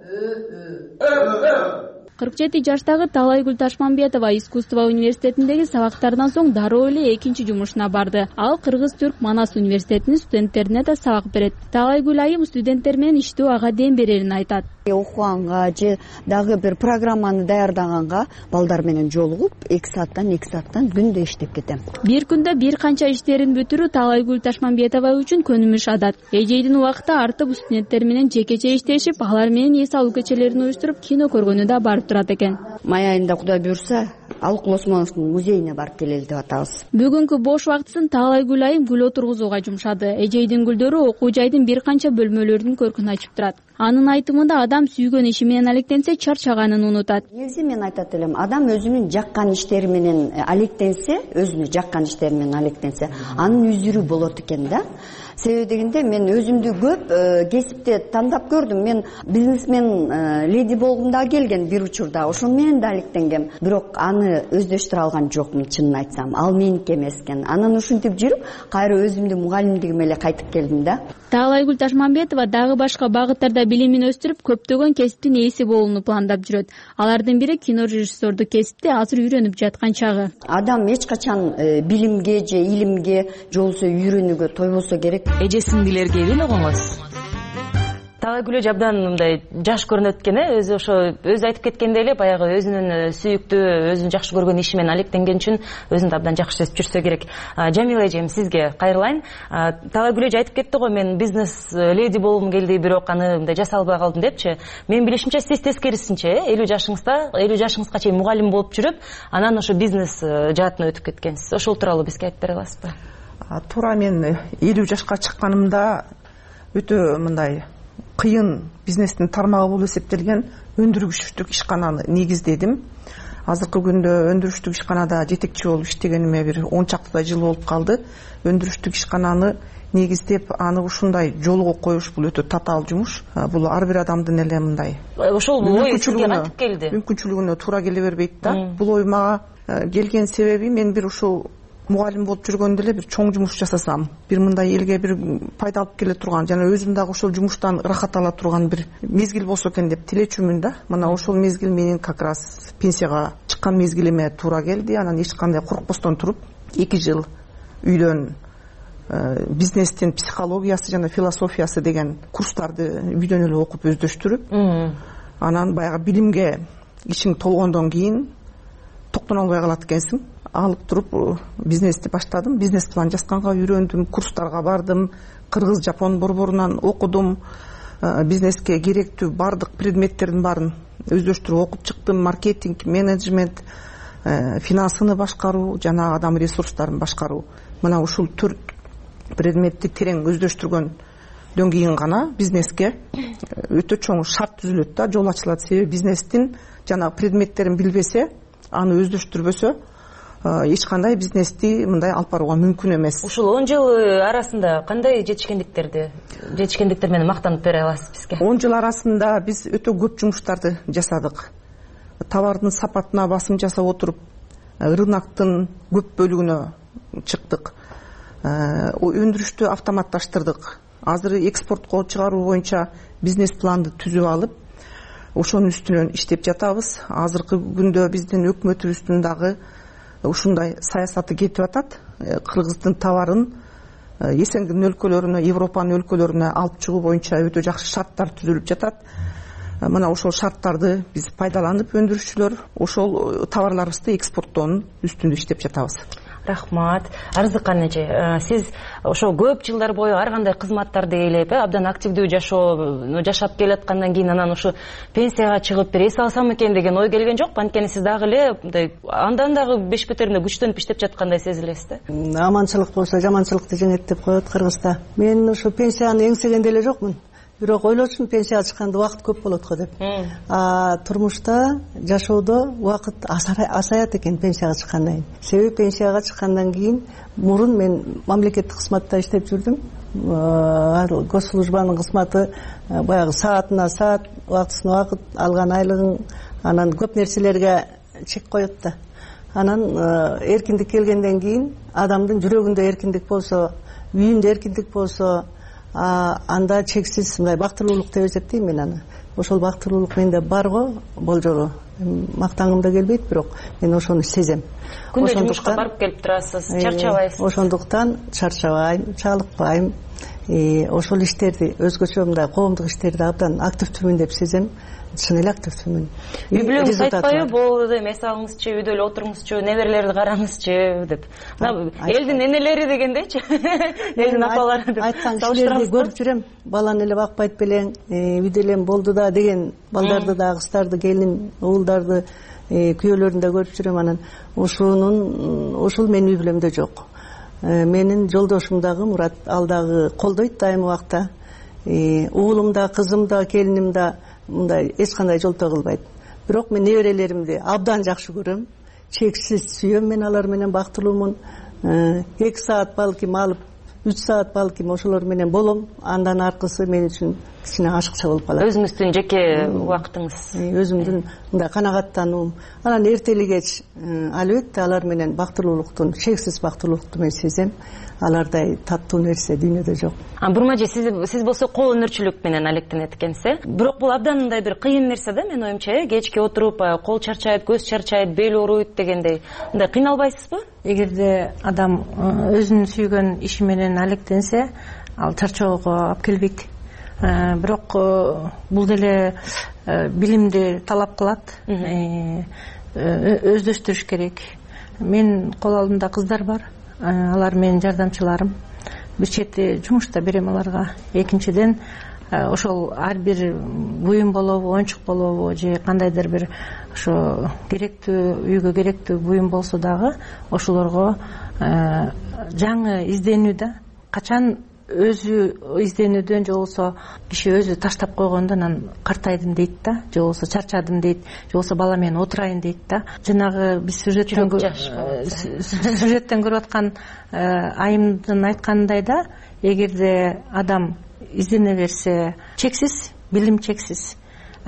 [SPEAKER 20] ö ö ö
[SPEAKER 19] кырк жети жаштагы Таалайгүл Ташмамбетова искусство университетиндеги сабактардан соң дароо эле экинчи жумушуна барды. Ал Кыргыз-Түрк Манас университетинин студенттерине да сабак берет. Таалайгүл айым студенттер менен иштөө ага дем берерин айтат.
[SPEAKER 21] Окуганга же дагы бир программаны даярдаганга балдар менен жолугуп эки сааттан эки сааттан күндө иштеп кетем.
[SPEAKER 19] Бир күндө бир канча иштерин бүтүрүү Таалайгүл Ташмамбетова үчүн көнүмүш адат. Эжейдин убакыты артып студенттер менен жекече иштешип, алар менен эс алуу кечелерин уюштуруп, кино көргөнү да барып турат экен.
[SPEAKER 21] Май айында Кудай буйрса, Алык Лосмоновдун музейине барып келели деп атабыз.
[SPEAKER 19] Бүгүнкү бош убактысын Таалайгүл айым гүл отургузууга жумшады. Эжейдин гүлдөрү окуу жайдын бир канча бөлмөлөрүнүн көркүн ачып турат. Анын айтымында адам сүйгөн иши менен алектенсе, чарчаганын унутат.
[SPEAKER 21] Негизи мен айтат элем, адам өзүнүн жаккан иштери менен алектенсе, өзүнө жаккан иштери менен алектенсе, анын үзүрү болот экен да. Себеби дегенде мен өзүмдү көп кесипте тандап көрдүм. Мен бизнесмен леди болгум да келген бир учурда. Ошон менен да алектенгем. Бирок аны өздөштүрө алган жокмун, чынын айтсам. Ал меники эмес экен. Анан ушинтип жүрүп, кайра өзүмдүн мугалимдигиме эле кайтып келдим да.
[SPEAKER 19] Таалайгүл Ташмамбетова дагы башка багыттарда билимин өстүрүп, көптөгөн кесиптин ээси болууну пландап жүрөт. Алардын бири кино режиссердук кесипти азыр үйрөнүп жаткан чагы.
[SPEAKER 21] Адам эч качан билимге же илимге же болбосо үйрөнүүгө тойбосо керек.
[SPEAKER 15] Эжесин билергеби огоңуз?
[SPEAKER 18] Таалайгүл эже абдан мындай жаш көрүнөт экен, э, өзү ошо өзү айтып кеткендей эле баягы өзүнүн сүйүктүү, өзүн жакшы көргөн иши менен алектенген үчүн өзүн да абдан жакшы сезип жүрсө керек. Жамила эжем, сизге кайрылайын. Таалайгүл эже айтып кетти го, мен бизнес леди болгум келди, бирок аны мындай жасай албай калдым депчи. Менин билишимче сиз тескерисинче, элүү жашыңызда, элүү жашыңызга чейин мугалим болуп жүрүп, анан ошо бизнес жаатына өтүп кеткенсиз. Ошол тууралуу бизге айтып бере аласызбы?
[SPEAKER 22] Туура, мен элүү жашка чыкканымда өтө мындай кыйын бизнестин тармагы болуп эсептелген өндүргүчтүк ишкананы негиздедим. Азыркы күндө өндүрүштүк ишканада жетекчи болуп иштегениме бир он чактыдай жыл болуп калды. Өндүрүштүк ишкананы негиздеп, аны ушундай жолго коюш бул өтө татаал жумуш. Бул ар бир адамдын эле мындай
[SPEAKER 18] ошол ой сизге кантип келди?
[SPEAKER 22] Мүмкүнчүлүгүнө туура келе бербейт да. Бул ой мага келген себеби, мен бир ушул мугалим болуп жүргөндө эле бир чоң жумуш жасасам, бир мындай элге бир пайда алып келе турган, жана өзүм дагы ошол жумуштан ырахат ала турган бир мезгил болсо экен деп тилечүмүн да. Мына ошол мезгил менин как раз пенсияга чыккан мезгилиме туура келди. Анан эч кандай коркпостон туруп эки жыл үйдөн бизнестин психологиясы жана философиясы деген курстарды үйдөн эле окуп өздөштүрүп, анан баягы билимге ичиң толгондон кийин токтоно албай калат экенсиң. Алып туруп бизнести баштадым. Бизнес план жазганга үйрөндүм, курстарга бардым, кыргыз жапон борборунан окудум. Бизнеске керектүү бардык предметтердин баарын өздөштүрүп окуп чыктым. Маркетинг, менеджмент, финансыны башкаруу жана адам ресурстарын башкаруу. Мына ушул төрт предметти терең өздөштүргөндөн кийин гана бизнеске өтө чоң шарт түзүлөт да, жол ачылат. Себеби бизнестин жана предметтерин билбесе, аны өздөштүрбөсө, эч кандай бизнести мындай алып барууга мүмкүн эмес.
[SPEAKER 18] Ушул он жыл арасында кандай жетишкендиктерди, жетишкендиктер менен мактанып бере аласыз бизге?
[SPEAKER 22] он жыл арасында биз өтө көп жумуштарды жасадык. Товардын сапатына басым жасап отуруп, рыноктун көп бөлүгүнө чыктык. Өндүрүштү автоматташтырдык. Азыр экспортко чыгаруу боюнча бизнес планды түзүп алып, ошонун үстүнөн иштеп жатабыз. Азыркы күндө биздин өкмөтүбүздүн дагы ушундай саясаты кетип атат. Кыргыздын товарын эсенгин өлкөлөрүнө, Европанын өлкөлөрүнө алып чыгуу боюнча өтө жакшы шарттар түзүлүп жатат. Мына ошол шарттарды биз пайдаланып, өндүрүшчүлөр ошол товарларыбызды экспорттоонун үстүндө иштеп жатабыз.
[SPEAKER 18] Рахмат. Арзыкан эже, сиз ошо көп жылдар бою ар кандай кызматтарды ээлеп, абдан активдүү жашоо жашап келаткандан кийин анан ушу пенсияга чыгып бир эс алсам экен деген ой келген жокпу? Анткени сиз дагы эле мындай андан дагы беш бетеринде күчтөнүп иштеп жаткандай сезилесиз да.
[SPEAKER 23] Аманчылык болсо жаманчылыкты жеңет деп коет Кыргызда. Мен ушу пенсияны эңсегенде эле жокмун.
[SPEAKER 3] бирок ойлочумун пенсияга чыкканда убакыт көп болот го деп. А турмушта жашоодо убакыт азаят экен пенсияга чыккандан кийин. Себеби пенсияга чыккандан кийин мурун мен мамлекеттик кызматта иштеп жүрдүм. Госслужбанын кызматы баягы саатына саат, убактысына убакыт, алган айлыгың, анан көп нерселерге чек коет да. Анан эркиндик келгенден кийин адамдын жүрөгүндө эркиндик болсо, үйүндө эркиндик болсо, анда чексиз мындай бактылуулук деп эсептейм мен аны. Ошол бактылуулук менде бар го, болжолу. Мактангым да келбейт, бирок мен ошону сезем.
[SPEAKER 18] Күндө жумушка барып келип турасыз, чарчабайсыз.
[SPEAKER 3] Ошондуктан чарчабайм, чалыкпайм. Ошол иштерди, өзгөчө мындай коомдук иштерди абдан активдүүмүн деп сезем. Чын эле активдүүмүн.
[SPEAKER 18] Үй бүлөңүз айтпайбы, болду эми эс алыңызчы, үйдө эле отуруңузчу, неберелерди караңызчы деп. Элдин энелери дегендейчи, элдин апалары деп.
[SPEAKER 3] Айткан кишилерди көрүп жүрөм. Баланы эле бакпайт белең, үйдө эле болду да деген балдарды да, кыздарды, келин, уулдарды, күйөөлөрүн да көрүп жүрөм. Анан ошонун ошол менин үй бүлөмдө жок. Менин жолдошум дагы Мурат, ал дагы колдойт дайым убакта. Уулум да, кызым да, келиним да мындай эч кандай жолтоо кылбайт. Бирок мен неберелеримди абдан жакшы көрөм. Чексиз сүйөм, мен алар менен бактылуумун. эки саат балким алып, үч саат балким ошолор менен болом. Андан аркысы мен үчүн кичине ашыкча болуп калат.
[SPEAKER 18] Өзүңүздүн жеке убактыңыз.
[SPEAKER 3] Өзүмдүн мындай канагаттануум. Анан эртели кеч албетте алар менен бактылуулуктун, чексиз бактылуулукту мен сезем. Алардай таттуу нерсе дүйнөдө жок.
[SPEAKER 18] Бурмажи, сиз сиз болсо кол өнөрчүлүк менен алектенет экенсиз. Бирок бул абдан мындай бир кыйын нерсе да, мен оюмча, кечке отуруп, кол чарчайт, көз чарчайт, бел ооруйт дегендей. Мындай кыйналбайсызбы?
[SPEAKER 4] Эгерде адам өзүнүн сүйгөн иши менен алектенсе, ал чарчоого алып келбейт. Бирок бул деле билимди талап кылат. Өздөштүрүш керек. Мен кол алдымда кыздар бар. Алар менин жардамчыларым. Бир чети жумушта берем аларга. Экинчиден ошол ар бир буюм болобу, оюнчук болобу же кандайдыр бир ошо керектүү, үйгө керектүү буюм болсо дагы ошолорго жаңы изденүү да, качан өзү изденүүдөн же болбосо киши өзү таштап койгондон анан картайдым дейт да, же болбосо чарчадым дейт, же болбосо бала менен отурайын дейт да. Жанагы биз сюжеттен сюжеттен көрүп аткан айымдын айтканындай да, эгерде адам издене берсе, чексиз, билим чексиз.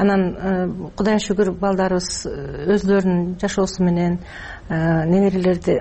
[SPEAKER 4] Анан Кудайга шүгүр балдарыбыз өзлөрүнүн жашоосу менен неберелерди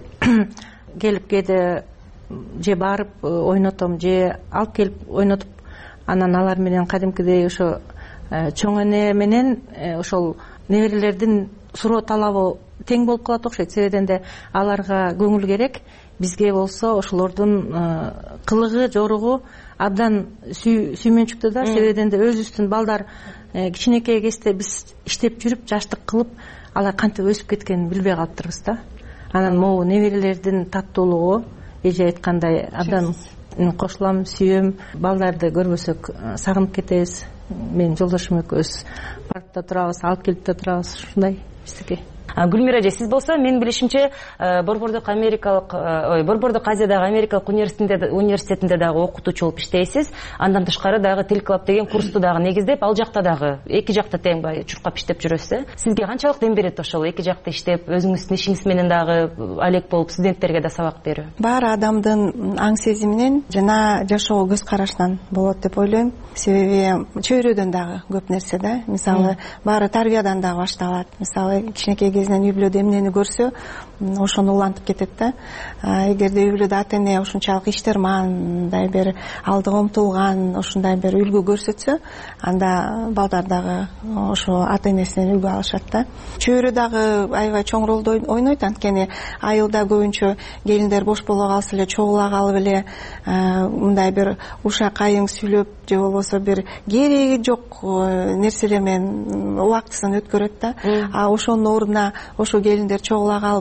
[SPEAKER 4] келип кээде же барып ойнотом, же алып келип ойнотуп, анан алар менен кадимкидей ошо чоң эне менен ошол неберелердин суроо талабы тең болуп калат окшойт. Себебинде аларга көңүл керек, бизге болсо ошолордун кылыгы, жоругу абдан сүймөнчүктүү да. Себебинде өзүбүздүн балдар кичинекей кезде биз иштеп жүрүп, жаштык кылып, алар кантип өсүп кеткенин билбей калыптырбыз да. Анан могу неберелердин таттуулугу, эже айткандай, абдан кошулам, сүйөм. Балдарды көрбөсөк сагынып кетебиз. Мен жолдошум экөөбүз паркта турабыз, алып келип да турабыз, ушундай эчтеке.
[SPEAKER 18] Гүлмира эже, сиз болсо мен билишимче Борбордук Америкалык, ой, Борбордук Азиядагы Америкалык университетинде университетинде дагы окутуучу болуп иштейсиз. Андан тышкары дагы Тил Клаб деген курсту дагы негиздеп, ал жакта дагы эки жакта тең бай чуркап иштеп жүрөсүз. Сизге канчалык дем берет ошол эки жакта иштеп, өзүңүздүн ишиңиз менен дагы алек болуп студенттерге да сабак берүү?
[SPEAKER 22] Баары адамдын аң сезиминен жана жашоо көз карашынан болот деп ойлойм. Себеби чөйрөдөн дагы көп нерсе да. Мисалы, баары тарбиядан дагы башталат. Мисалы, кичинекей кезинен үй бүлөдө эмнени көрсө, ошону улантып кетет да. Эгерде үй бүлөдө ата эне ушунчалык иштерман, мындай бир алдыга умтулган, ушундай бир үлгү көрсөтсө, анда балдар дагы ошо ата энесинен үлгү алышат да. Чөйрө дагы аябай чоң ролду ойнойт, анткени айылда көбүнчө келиндер бош боло калса эле, чогула калып эле мындай бир уша кайың сүйлөп, же болбосо бир кереги жок нерселер менен убактысын өткөрөт да. А ошонун ордуна ошо келиндер чогула калып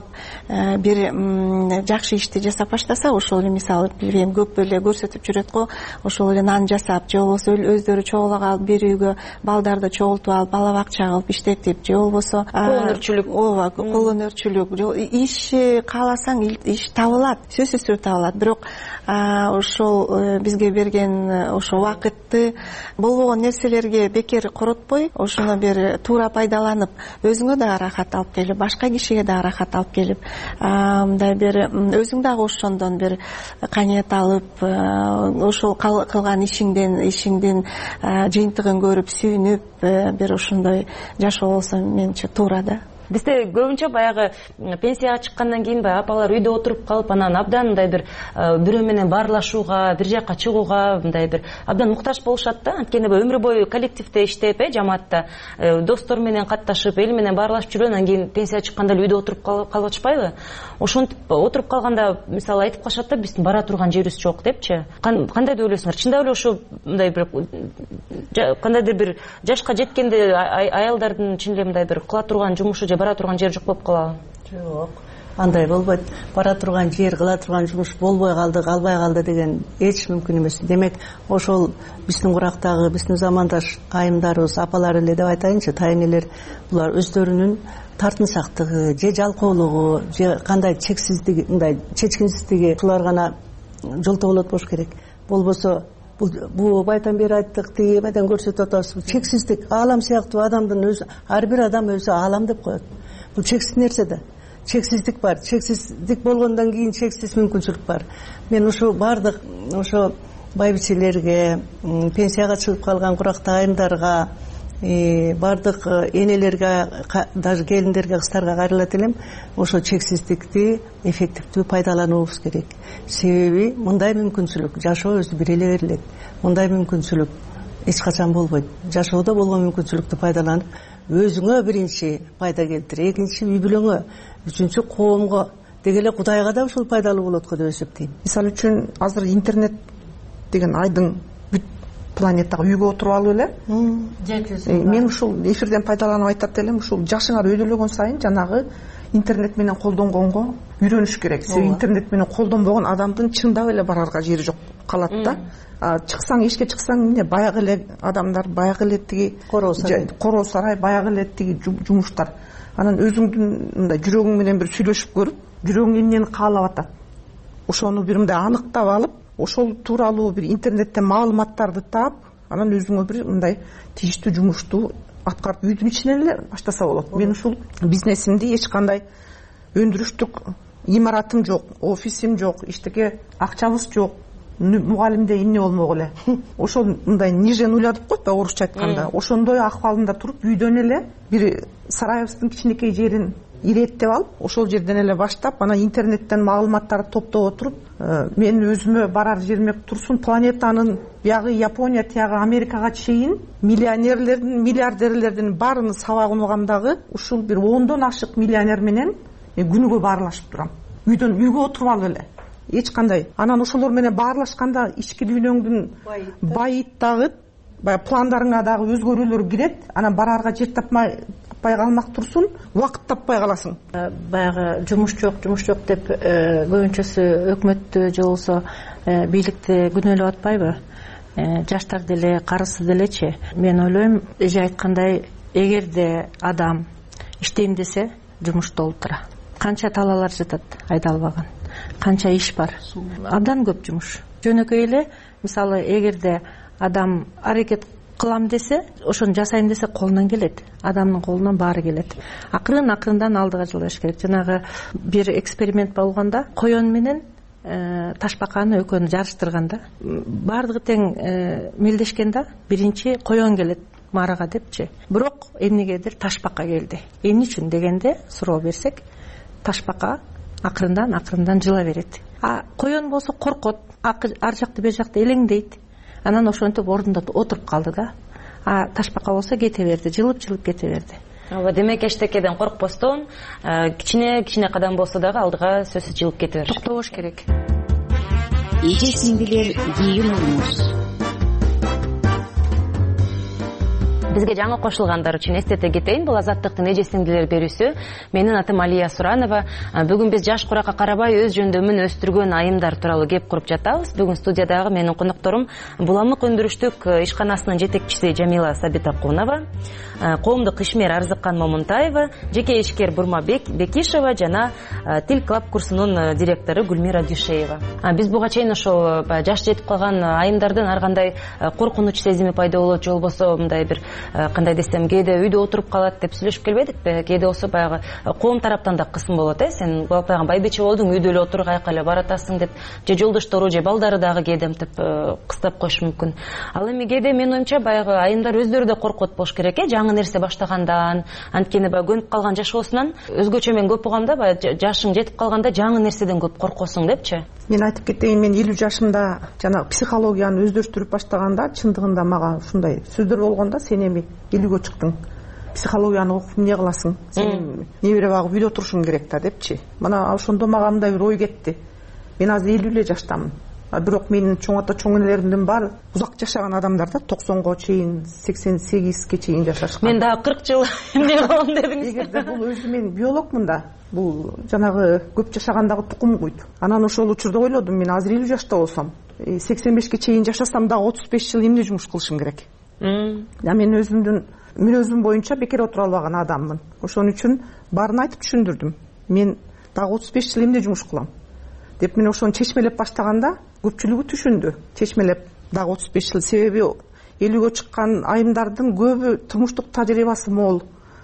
[SPEAKER 22] бир жакшы ишти жасап баштаса, ошол эле мисалы билбейм, көп эле көрсөтүп жүрөт го, ошол эле нан жасап, же болбосо өздөрү чогула калып бир үйгө балдарды чогултуп алып, бала бакча кылып иштетип, же болбосо
[SPEAKER 18] кол өнөрчүлүк,
[SPEAKER 22] ооба, кол өнөрчүлүк, иш кааласаң иш табылат, сөзсүз түрдө табылат. Бирок
[SPEAKER 5] ошол бизге берген ошо убакытты болбогон нерселерге бекер коротпой ошону бир туура пайдаланып өзүңө да ырахат алып келип башка кишиге да ырахат алып келип мындай бир өзүң дагы ошондон бир каниет алып ошол кылган ишиңден ишиңдин жыйынтыгын көрүп сүйүнүп бир ошондой жашоо болсо менимче туура да.
[SPEAKER 18] Бизде көбүнчө баягы пенсияга чыккандан кийин баягы апалар үйдө отуруп калып анан абдан мындай бир бирөө менен баарлашууга, бир жака чыгууга мындай бир абдан муктаж болушат да. Анткени өмүр бою коллективде иштеп, э, жамаатта достор менен катташып, эл менен баарлашып жүрүп, анан кийин пенсияга чыкканда эле үйдө отуруп калып атышпайбы? Ошентип отуруп калганда, мисалы айтып калышат да, биздин бара турган жерибиз жок депчи. Кандай деп ойлойсуңар? Чындап эле ошо мындай бир кандайдыр бир жашка жеткенде аялдардын чын эле мындай бир кыла турган жумушу, бара турган жер жок болуп калабы?
[SPEAKER 3] Жок, андай болбойт. Бара турган жер, кыла турган жумуш болбой калды, калбай калды деген эч мүмкүн эмес. Демек, ошол биздин курактагы, биздин замандаш айымдарыбыз, апалар эле деп айтайынчы, тайнелер, булар өздөрүнүн тартынчактыгы, же жалкоолугу, же кандай чексиздиги, мындай чечкинсиздиги булар гана жолто болот болуш керек. Болбосо бул байдан бери айттык, тиги менен көрсөтүп атабыз. Чексиздик, аалам сыяктуу адамдын өзү, ар бир адам өзү аалам деп коет. Бул чексиз нерсе да. Чексиздик бар. Чексиздик болгондон кийин чексиз мүмкүнчүлүк бар. Мен ошо бардык ошо байбичелерге, пенсияга чыгып калган курактуу айымдарга, бардык энелерге, даже келиндерге, кыздарга кайрылат элем. Ошо чексиздикти эффективдүү пайдалануубуз керек. Себеби мындай мүмкүнчүлүк жашоо өзү бир эле берилет. Мындай мүмкүнчүлүк эч качан болбойт. Жашоодо болгон мүмкүнчүлүктү пайдаланып, өзүңө биринчи пайда келтир, экинчи үй бүлөңө, үчүнчү коомго, деги эле Кудайга да ушул пайдалуу болот го деп эсептейм.
[SPEAKER 22] Мисалы үчүн азыр интернет деген айдың бүт планетага үйгө отуруп алып эле. Мен ушул эфирден пайдаланып айтат элем, ушул жашыңар өйдөлөгөн сайын жанагы интернет менен колдонгонго үйрөнүш керек. Себеби интернет менен колдонбогон адамдын чындап эле барарга жери жок калат да. Чыксаң, эшикке чыксаң, эмне баягы эле адамдар, баягы эле тиги короо сарай, баягы эле тиги жумуштар. Анан өзүңдүн мындай жүрөгүң менен бир сүйлөшүп көрүп, жүрөгүң эмнени каалап атат. Ошону бир мындай аныктап алып, ошол тууралуу бир интернеттен маалыматтарды таап, анан өзүңө бир мындай тийиштүү жумушту аткарып үйдүн ичинен эле баштаса болот. Мен ушул бизнесимди эч кандай өндүрүштүк имаратым жок, офисим жок, иштеке акчабыз жок. Мугалимде эмне болмок эле. Ошол мындай ниже нуля деп коет да орусча айтканда. Ошондой акыбалында туруп, үйдөн эле бир сарайыбыздын кичинекей жерин иреттеп алып, ошол жерден эле баштап, анан интернеттен маалыматтарды топтоп отуруп, мен өзүмө барар жериме турсун, планетанын биягы Япония, тиягы Америкага чейин миллионерлердин, миллиардерлердин баарын сабагын угамдагы ушул бир ондон ашык миллионер менен күнүгө баарлашып турам. Үйдөн үйгө отуруп алып эле. Эч кандай. Анан ошолор менен баарлашканда ички дүйнөңдүн байыт дагы, баягы пландарыңа дагы өзгөрүүлөр кирет. Анан барарга жер тапмай калмак турсун, убакыт таппай каласың.
[SPEAKER 4] Баягы жумуш жок, жумуш жок деп көбүнчөсү өкмөттү же болсо бийликти күнөөлөп атпайбы? Жаштар деле, карысы делечи. Мен ойлойм, эже айткандай, эгерде адам иштейм десе, жумушта олтура. Канча талаалар жатат айдалбаган, канча иш бар, абдан көп жумуш. Жөнөкөй эле, мисалы, эгерде адам аракет кылам десе, ошону жасайм десе колунан келет. Адамдын колунан баары келет. Акырын акырындан алдыга жылыш керек. Жанагы бир эксперимент болгондо коен менен ташбаканы экөөнү жарыштырганда, баардыгы тең мелдешкенде биринчи коен келет марага депчи. Бирок эмнегедир ташбака келди. Эмне үчүн дегенде суроо берсек, ташбака акырындан акырындан жыла берет. А коен болсо коркот, ар жакты бер жакты элеңдейт. Анан ошентип ордунда отуруп калды да. А ташбака болсо кете берди, жылып-жылып кете берди.
[SPEAKER 18] Ооба, демек эчтекеден коркпостон, кичине-кичине кадам болсо дагы алдыга сөзсүз жылып кете бериш.
[SPEAKER 4] Токтош керек.
[SPEAKER 6] Эже сиңдилер, кийин олуңуз.
[SPEAKER 18] бизге жаңы кошулгандар үчүн эстете кетейин, бул Азаттыктын эже сиңдилер берүүсү. Менин атым Алия Суранова. Бүгүн биз жаш куракка карабай өз жөндөмүн өстүргөн айымдар тууралуу кеп куруп жатабыз. Бүгүн студиядагы менин конокторум Буламык өндүрүштүк ишканасынын жетекчиси Жамила Сабитакунова, коомдук ишмер Арзыккан Момунтаева, жеке ишкер Бурма Бекишева жана Тил клаб курсунун директору Гүлмира Дюшеева. Биз буга чейин ошол жаш жетип калган айымдардын ар кандай коркунуч сезими пайда болот, же болбосо мындай бир кандай десем, кээде үйдө отуруп калат деп сүйлөшүп келбедикпи? Кээде болсо баягы коом тараптан да кысым болот, э, сен балпайган байбече болдуң, үйдө эле отур, каяка эле баратасың деп, же жолдоштору же балдары дагы кээде мынтип кыстап коюшу мүмкүн. Ал эми кээде менин оюмча баягы айымдар өздөрү да коркот болуш керек, э, жаңы нерсе баштагандан, анткени баягы көнүп калган жашоосунан өзгөчө мен көп угамда, баягы жашың жетип калганда жаңы нерседен көп коркосуң депчи.
[SPEAKER 22] Мен айтып кетейин, мен элүү жашымда жана психологияны өздөштүрүп баштаганда чындыгында мага ушундай сөздөр болгондо, сен эми элүүгө чыктың, психологияны окуп эмне кыласың, сен небере багып үйдө отурушуң керек да депчи. Мына ошондо мага мындай бир ой кетти. Мен азыр элүү эле жаштамын. Бирок менин чоң ата чоң энелеримдин баары узак жашаган адамдар да, токсонго чейин, сексен сегизге чейин жашашкан.
[SPEAKER 18] Мен дагы кырк жыл эмне кылам дедиңиз.
[SPEAKER 22] Эгерде бул өзү мен биологмун да, бул жанагы көп жашагандагы тукум куйт. Анан ошол учурда ойлодум, мен азыр элүү жашта болсом, сексен бешке чейин жашасам дагы отуз беш жыл эмне жумуш кылышым керек. Да мен өзүмдүн мүнөзүм боюнча бекер отура албаган адаммын. Ошон үчүн баарын айтып түшүндүрдүм. Мен дагы отуз беш жыл эмне жумуш кылам деп, мен ошону чечмелеп баштаганда көпчүлүгү түшүндү. Чечмелеп дагы отуз беш жыл, себеби элүүгө чыккан айымдардын көбү турмуштук тажрыйбасы мол,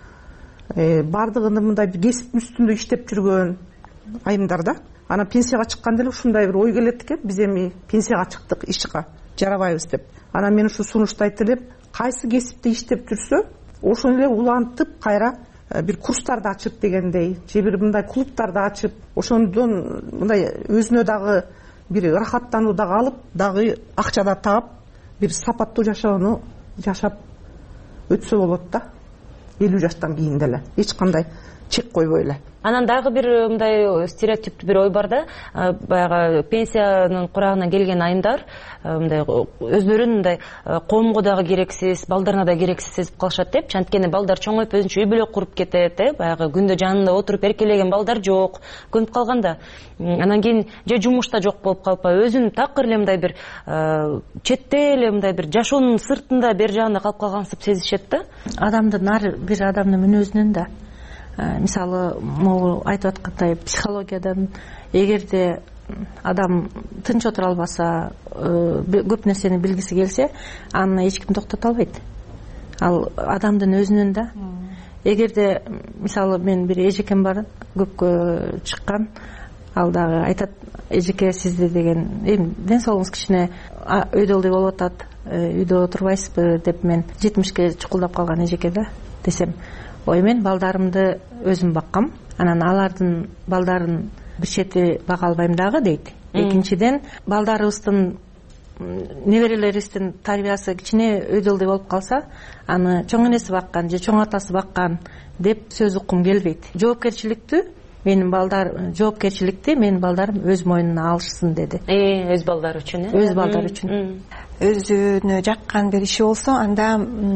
[SPEAKER 22] баардыгы мындай бир кесиптин үстүндө иштеп жүргөн айымдар да. Анан пенсияга чыкканда эле ушундай бир ой келет экен, биз эми пенсияга чыктык, ишка жарабайбыз деп. Анан мен ушу сунушту айтып элем, кайсы кесипте иштеп жүрсө ошону эле улантып кайра бир курстарды ачып дегендей, же бир мындай клубтарды ачып, ошондон мындай өзүнө дагы бир ырахаттануу дагы алып, дагы акча да таап, бир сапаттуу жашоону жашап өтсө болот да. элүү жаштан кийин деле эч кандай чек койбой эле.
[SPEAKER 18] Анан дагы бир мындай стереотиптүү бир ой бар да, баягы пенсиянын курагына келген айымдар мындай өздөрүн мындай коомго дагы керексиз, балдарына да керексиз сезип калышат депчи. Анткени балдар чоңоюп өзүнчө үй бүлө куруп кетет, э, баягы күндө жанында отуруп эркелеген балдар жок, көнүп калганда. Анан кийин же жумушта жок болуп калып, өзүн такыр эле мындай бир четте эле мындай бир жашоонун сыртында бер жагында калып калгансып сезишет да.
[SPEAKER 4] Адамдын ар бир адамдын мүнөзүнөн да, мисалы могу айтып аткандай психологиядан, эгерде адам тынч отура албаса, көп нерсени билгиси келсе, аны эч ким токтото албайт. Ал адамдын өзүнөн да. Эгерде мисалы мен бир эжекем бар, көпкө чыккан, ал дагы айтат, эжеке сизде деген эми ден соолугуңуз кичине өйдөлдөй болуп атат, үйдө отурбайсызбы деп, мен жетимишке чукулдап калган эжеке да десем, ой мен балдарымды өзүм баккам, анан алардын балдарын бир чети бага албайм дагы дейт. Экинчиден, балдарыбыздын, неберелерибиздин тарбиясы кичине өйдөлдөй болуп калса, аны чоң энеси баккан же чоң атасы баккан деп сөз уккум келбейт. Жоопкерчиликтүү менин балдар жоопкерчиликти менин балдарым өз мойнуна алышсын деди.
[SPEAKER 18] Э, өз балдары үчүн, э?
[SPEAKER 4] Өз балдары үчүн.
[SPEAKER 5] Өзүнө жаккан бир иши болсо, анда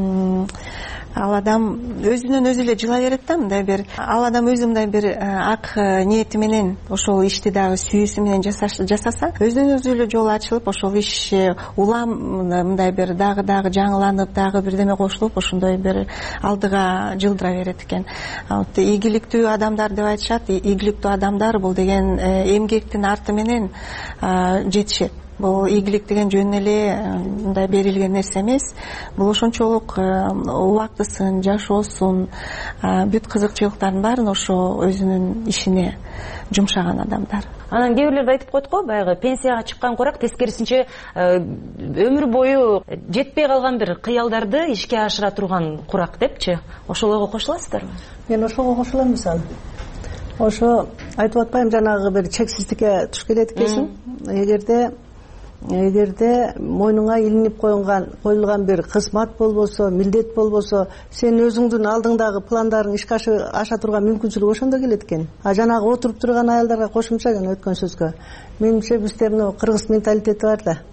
[SPEAKER 5] ал адам өзүнөн өзү эле жыла берет да, мындай бир ал адам өзү мындай бир ак ниети менен ошол ишти дагы сүйүүсү менен жасаса, өзүнөн өзү эле жол ачылып, ошол иш улам мындай бир дагы дагы жаңыланып, дагы бирдеме кошулуп, ошондой бир алдыга жылдыра берет экен. Ийгиликтүү адамдар деп айтышат, ийгиликтүү адамдар бул деген эмгектин арты менен жетишет. Бул ийгилик деген жөн эле мындай берилген нерсе эмес. Бул ошончолук убактысын, жашоосун, бүт кызыкчылыктарын баарын ошо өзүнүн ишине жумшаган адамдар.
[SPEAKER 18] Анан кээ бирлер айтып коет го, баягы пенсияга чыккан курак тескерисинче өмүр бою жетпей калган бир кыялдарды ишке ашыра турган курак депчи. Ошол ойго кошуласыздарбы?
[SPEAKER 3] Мен ошого кошулам. Мисалы, ошо айтып атпайм, жанагы бир чексиздикке туш келет экенсиң. Эгерде эгерде мойнуңа илинип коюлган коюлган бир кызмат болбосо, милдет болбосо, сен өзүңдүн алдыңдагы пландарың ишке аша турган мүмкүнчүлүк ошондо келет экен. А жанагы отуруп турган аялдарга кошумча, жана өткөн сөзгө, менимче бизде мына кыргыз менталитети бар да.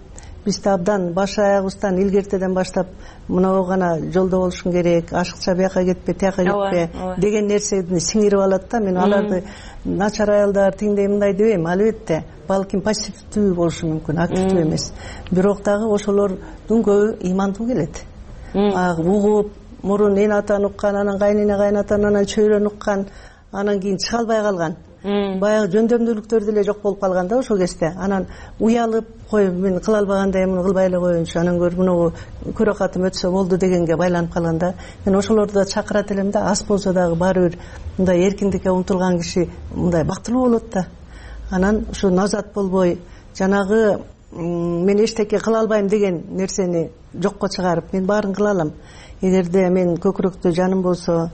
[SPEAKER 3] биз да абдан баш аягыбыздан илгертеден баштап мынау гана жолдо болушуң керек, ашыкча бияка кетпе, тияка кетпе деген нерсени сиңирип алат да. Мен аларды начар аялдар тиңдей мындай дебейм, албетте балким пассивдүү болушу мүмкүн, активдүү эмес. Бирок дагы ошолордун көбү ыймандуу келет. Угуп, мурун эн атаны уккан, анан кайнене кайнатаны, анан чөйрөнү уккан, анан кийин чыга албай калган. Баягы жөндөмдүүлүктөр деле жок болуп калган да ошол кезде. Анан уялып, кой мен кыла албагандай муну кылбай эле коеюнчу, анан көр муну көрөкатым өтсө болду дегенге байланып калган да. Мен ошолорду да чакырат элем да, аз болсо дагы баары бир мындай эркиндикке умтулган киши мындай бактылуу болот да. Анан ушу назат болбой, жанагы мен эчтеке кыла албайм деген нерсени жокко чыгарып, мен баарын кыла алам. Эгерде мен көкүрөктө жаным болсо,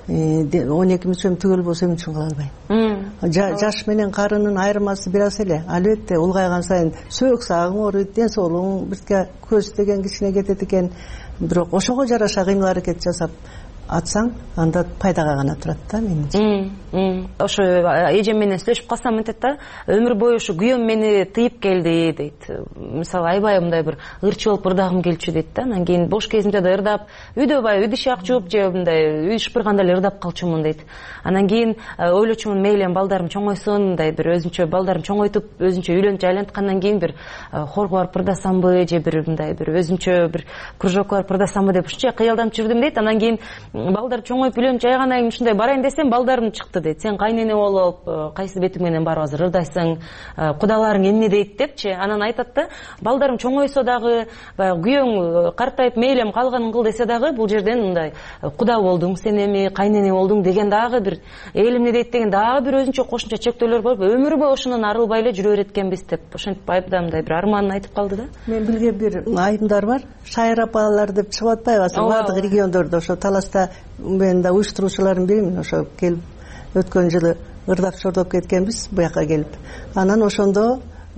[SPEAKER 3] он эки мүчөм түгөл болсо эмне үчүн кыла албайм? Жаш менен карынын айырмасы бир аз эле. Албетте улгайган сайын сөөк сагың ооруйт, ден соолугуң бирке көз деген кичине кетет экен. Бирок ошого жараша кыймыл аракет жасап атсаң, анда пайдага гана турат да менимче.
[SPEAKER 18] Ошо эжем менен сүйлөшүп калсам мынтет да, өмүр бою ушу күйөөм мени тыйып келди дейт. Мисалы аябай мындай бир ырчы болуп ырдагым келчү дейт да. Анан кийин бош кезимде да ырдап, үйдө баягы үй ишак жууп же мындай үй шыпырганда эле ырдап калчумун дейт. Анан кийин ойлочумун, мейли балдарым чоңойсун, мындай бир өзүнчө балдарым чоңойтуп, өзүнчө үйлөнүп жайланткандан кийин бир хорго барып ырдасамбы же бир мындай бир өзүнчө бир кружокко барып ырдасамбы деп ушунча кыялданып жүрдүм дейт. Анан кийин балдар чоңоюп үйлөнүп жайгандан кийин ушундай барайын десем, балдарым чыкты дейт. Сен кайнене болуп, кайсы бетиң менен барып азыр ырдайсың, кудаларың эмне дейт депчи. Анан айтат да, балдарым чоңойсо дагы, баягы күйөөң картайып мейлем калганын кыл десе дагы, бул жерден мындай куда болдуң сен эми, кайнене болдуң деген дагы бир эл эмне дейт деген дагы бир өзүнчө кошумча чектөөлөр болуп, өмүр бою ошондон арылбай эле жүрө береткенбиз деп, ошентип айыпта мындай бир арманын айтып калды да.
[SPEAKER 3] Мен билген бир айымдар бар, шайыр апалар деп чыгып атпайбы, баардык региондордо ошо таласта мен да уюштуруучулардын биримин. Ошо келип өткөн жылы ырдап чордоп кеткенбиз буяка келип. Анан ошондо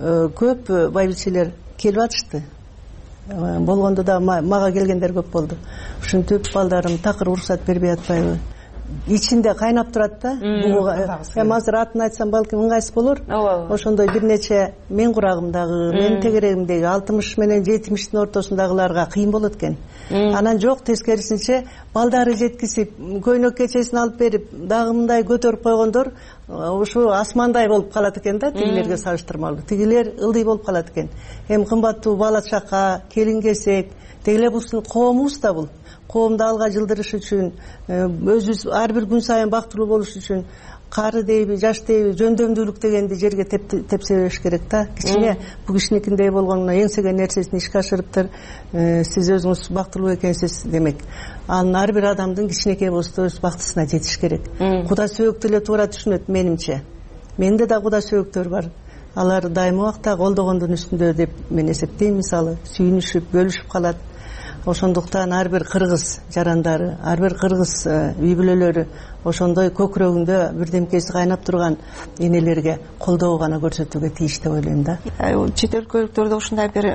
[SPEAKER 3] көп байбичелер келип атышты. Болгондо да мага келгендер көп болду. Ушинтип балдарым такыр уруксат бербей атпайбы? Ичинде кайнап турат да. Эми азыр атын айтсам балким ыңгайсыз болор. Ошондой бир нече мен курагымдагы, менин тегерегимдеги алтымыш менен жетимиштин ортосундагыларга кыйын болот экен. Анан жок, тескерисинче балдары жеткизип, көйнөк кечесин алып берип, дагы мындай көтөрүп койгондор ушу асмандай болуп калат экен да, тигилерге салыштырмалуу. Тигилер ылдый болуп калат экен. Эми кымбаттуу бала чака, келин кесек, дегеле бул коомубуз да бул. Коомду алга жылдырыш үчүн, өзүбүз ар бир күн сайын бактылуу болуш үчүн кары дейби, жаш дейби, жөндөмдүүлүк дегенди жерге тепсе бериш керек да. Кичине бу кишиникиндей болгондо эңсеген нерсесин ишке ашырыптыр. Сиз өзүңүз бактылуу экенсиз демек. Анын ар бир адамдын кичинекей болсо өз бактысына жетиш керек. Куда сөөктү эле туура түшүнөт менимче. Менде да куда сөөктөр бар. Алар дайыма убакта колдогондун үстүндө деп мен эсептейм. Мисалы, сүйүнүшүп, бөлүшүп калат. Ошондуктан ар бир кыргыз жарандары, ар бир кыргыз үй бүлөлөрү ошондой көкүрөгүндө бирдемкеси кайнап турган энелерге колдоо гана көрсөтүүгө тийиш деп ойлойм да.
[SPEAKER 5] Чет өлкөлүктөрдө ушундай бир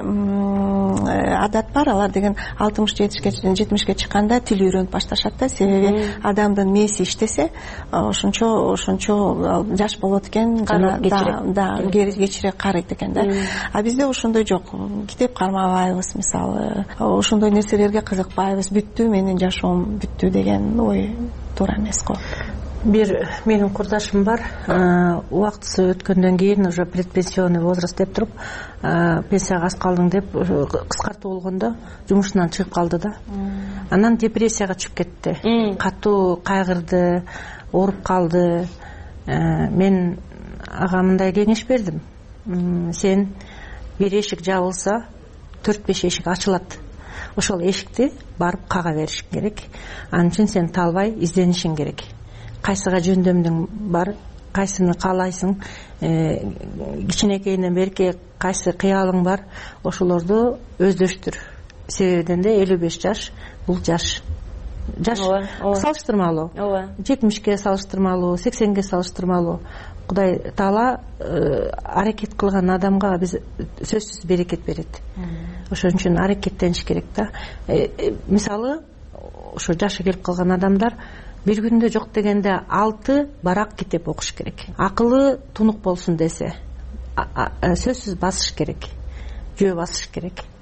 [SPEAKER 5] адат бар. Алар деген алтымыш жетимишке чыкканда тил үйрөнүп башташат да. Себеби адамдын мээси иштесе, ошончо ошончо жаш болот экен, да, кечирээк карыйт экен да. А бизде ошондой жок. Китеп кармабайбыз, мисалы. Ошондой нерселерге кызыкпайбыз. Бүттү, менин жашоом бүттү деген ой туура эмес го.
[SPEAKER 4] Бир менин курдашым бар, убактысы өткөндөн кийин уже предпенсионный возраст деп туруп, пенсияга аз калдың деп кыскартуу болгондо жумушунан чыгып калды да. Анан депрессияга түшүп кетти. Катуу кайгырды, ооруп калды. Мен ага мындай кеңеш бердим. Сен бир эшик жабылса, төрт беш эшик ачылат. Ошол эшикти барып кага беришиң керек. Анын үчүн сен талбай изденишиң керек. Кайсыга жөндөмүң бар, кайсыны каалайсың, кичинекейинен берки кайсы кыялың бар, ошолорду өздөштүр. Себебинен да элүү беш жаш бул жаш. Жаш салыштырмалуу. жетимишке салыштырмалуу, сексенге салыштырмалуу. Кудай Таала аракет кылган адамга биз сөзсүз берекет берет. Ошон үчүн аракеттениш керек да. Мисалы, ошо жашы келип калган адамдар бир күндө жок дегенде алты барак китеп окуш керек. Акылы тунук болсун десе, сөзсүз басыш керек. Жөө басыш керек.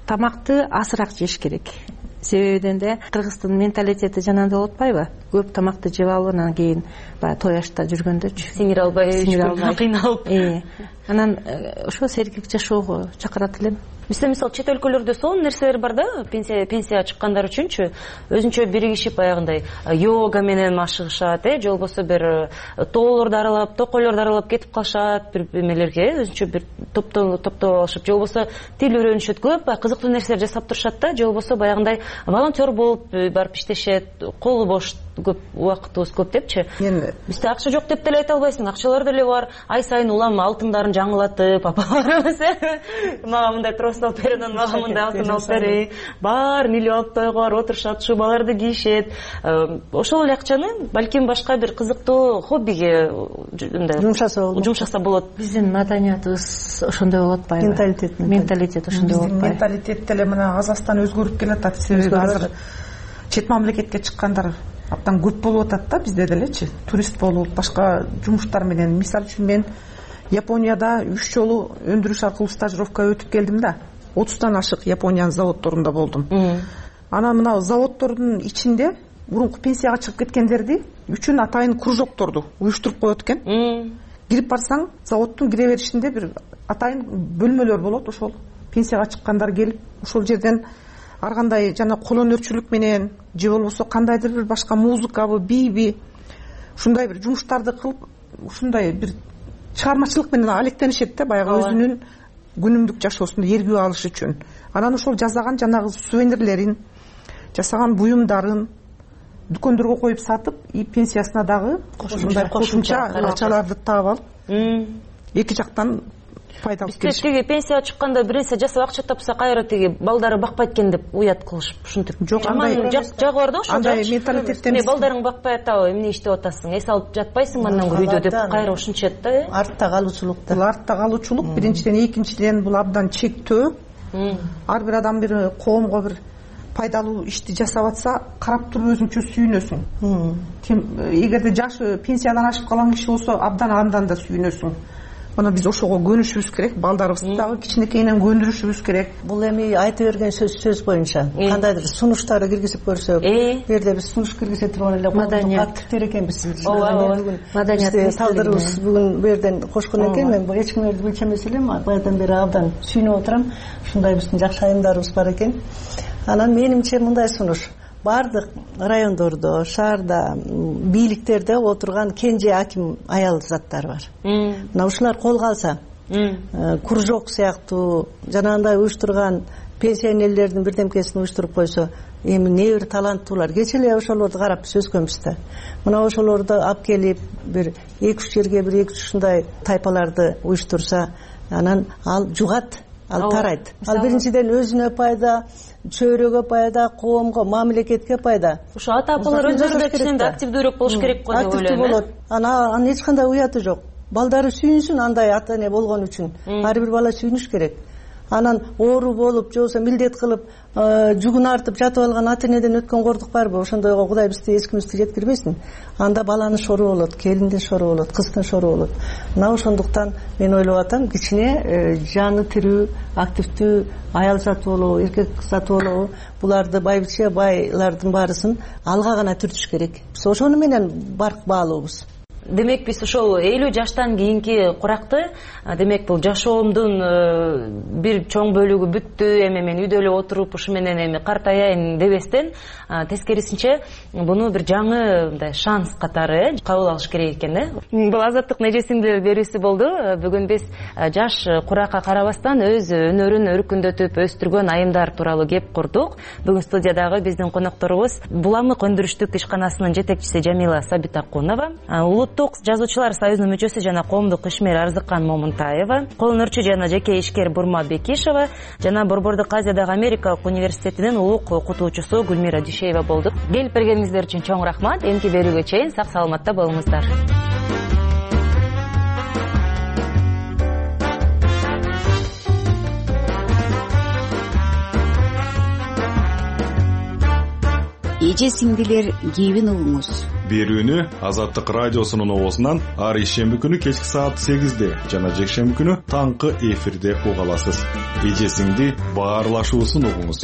[SPEAKER 4] тамакты азыраак жеш керек. Себебинен де кыргыздын менталитети жанагындай болуп атпайбы? Көп тамакты жеп алып анан кийин баягы той ашта жүргөндөрчү
[SPEAKER 18] сиңире албай кыйналып.
[SPEAKER 4] Анан ошо сергек жашоого чакырат элем.
[SPEAKER 18] Бизде мисалы чет өлкөлөрдө сонун нерселер бар да, пенсия пенсияга чыккандар үчүнчү өзүнчө биригишип баягындай йога менен машыгышат, э, же болбосо бир тоолорду аралап, токойлорду аралап кетип калышат, бир эмелерге өзүнчө бир топтоп топтоп алышып, же болбосо тил үйрөнүшөт, көп кызыктуу нерселер жасап турушат да, же болбосо баягындай волонтер болуп барып иштешет, колу бош көп убактыбыз көп депчи. Бизде акча жок деп деле айта албайсың, акчалар деле бар. Ай сайын улам алтындарын жаңылатып, апаларыбыз мага мындай трос алып бер, анан мага мындай алтын алып бер. Бар, милип алып тойго барып отурушат, шубаларды кийишет. Ошол эле акчаны балким башка бир кызыктуу хоббиге мындай
[SPEAKER 3] жумшаса болот.
[SPEAKER 4] Жумшаса болот. Биздин маданиятыбыз ошондой болуп атпайбы? Менталитет, менталитет ошондой болуп атпайбы?
[SPEAKER 22] Менталитет деле мына Казакстан өзгөрүп келатат. Себеби азыр чет мамлекетке чыккандар абдан көп болуп атат да, бизде делечи. Турист болуп, башка жумуштар менен. Мисалы үчүн мен Японияда үч жолу өндүрүш аркылуу стажировка өтүп келдим да. отуздан ашык Япониянын заводдорунда болдум. Анан мына заводдордун ичинде мурунку пенсияга чыгып кеткендерди үчүн атайын кружокторду уюштуруп коет экен. Кирип барсаң, заводдун кире беришинде бир атайын бөлмөлөр болот, ошол пенсияга чыккандар келип, ошол жерден ар кандай жана кол өнөрчүлүк менен же болбосо кандайдыр бир башка музыкабы, бийби, ушундай бир жумуштарды кылып, ушундай бир чыгармачылык менен алектенишет да, баягы өзүнүн күнүмдүк жашоосунда эргүү алыш үчүн. Анан ошол жасаган жанагы сувенирлерин, жасаган буюмдарын дүкөндөргө коюп сатып, и пенсиясына дагы ушундай кошумча акчаларды таап алып, эки жактан пайда алып келишет.
[SPEAKER 18] Бизде тиги пенсияга чыкканда бир нерсе жасап акча тапса, кайра тиги балдары бакпайт экен деп уят кылышып, ушинтип.
[SPEAKER 22] Жок, андай
[SPEAKER 18] жагы бар да, ошол.
[SPEAKER 22] Андай менталитеттен
[SPEAKER 18] эмне балдарың бакпай атабы, эмне иштеп атасың, эс алып жатпайсың андан көрө үйдө деп кайра ушинчет да.
[SPEAKER 3] Артта калуучулук да.
[SPEAKER 22] Бул артта калуучулук биринчиден, экинчиден бул абдан чектөө. Ар бир адам бир коомго бир пайдалуу ишти жасап атса, карап туруп өзүңчө сүйүнөсүң. Эгерде жашы пенсиядан ашып калган киши болсо, абдан андан да сүйүнөсүң. Аны биз ошого көнүшүбүз керек, балдарыбызды дагы кичинекейинен көндүрүшүбүз керек.
[SPEAKER 3] Бул эми айтып берген сөз сөз боюнча кандайдыр сунуштарды киргизип көрсөк, бу жерде биз сунуш киргизе турган эле активдер экенбиз. Маданият талдырыбыз бүгүн бу жерден кошкон экен. Мен эч кимдерди билчү эмес элем, баягыдан бери абдан сүйүнүп отурам. Ушундай биздин жакшы айымдарыбыз бар экен. Анан менимче мындай сунуш: бардык райондордо, шаарда, бийликтерде отурган кенже аким аял заттар бар. Мына ушулар колго алса, кружок сыяктуу жанагындай уюштурган пенсионерлердин бирдемкесин уюштуруп койсо, эми не бир таланттуулар. Кече эле ошолорду карап биз өскөнбүз да. Мына ошолорду алып келип, бир эки үч жерге бир эки үч ушундай тайпаларды уюштурса, анан ал жугат, ал тарайт. Ал биринчиден өзүнө пайда, чөйрөгө пайда, коомго, мамлекетке пайда.
[SPEAKER 18] Ошо ата апалар өздөрү да активдүүрөөк болуш керек го деп ойлойм.
[SPEAKER 3] Болот. Анан эч кандай уяты жок. Балдары сүйүнсүн андай ата эне болгон үчүн. Ар бир бала сүйүнүш керек. Анан оору болуп, же болбосо милдет кылып, жүгүн артып жатып алган ата энеден өткөн кордук барбы? Ошондойго Кудай бизди эч кимибизди жеткирбесин. Анда баланын шору болот, келиндин шору болот, кыздын шору болот. Мына ошондуктан мен ойлоп атам, кичине жаны тирүү, активдүү аял заты болобу, эркек заты болобу, буларды байбиче байлардын баарысын алга гана түртүш керек. Биз ошону менен барк баалообуз.
[SPEAKER 18] Демек биз ошол элүү жаштан кийинки куракты, демек бул жашоомдун бир чоң бөлүгү бүттү, эми мен үйдө эле отуруп ушу менен эми картаяйын дебестен, тескерисинче буну бир жаңы мындай шанс катары кабыл алыш керек экен да. Бул Азаттык нежесиңдер берүүсү болду. Бүгүн биз жаш куракка карабастан өз өнөрүн өркүндөтүп өстүргөн айымдар тууралуу кеп курдук. Бүгүн студиядагы биздин конокторубуз Буламык өндүрүштүк ишканасынын жетекчиси Жамила Сабитакунова, Улуттук жазуучулар союзунун мүчөсү жана коомдук ишмер Арзыкан Момунтаева, кол өнөрчү жана жеке ишкер Бурма Бекишева жана Борбордук Азиядагы Америкалык университетинин улук окутуучусу Гүлмира Дүйшеева болду. Келип бергениңиздер үчүн чоң рахмат. Эмки берүүгө чейин сак саламатта болуңуздар.
[SPEAKER 21] эже сиңдилер кийбин угуңуз.
[SPEAKER 7] Берүүнү Азаттык радиосунун оозунан ар ишемби күнү кечки саат сегизде жана жекшемби күнү таңкы эфирде уга аласыз. Эже сиңди баарлашуусун угуңуз.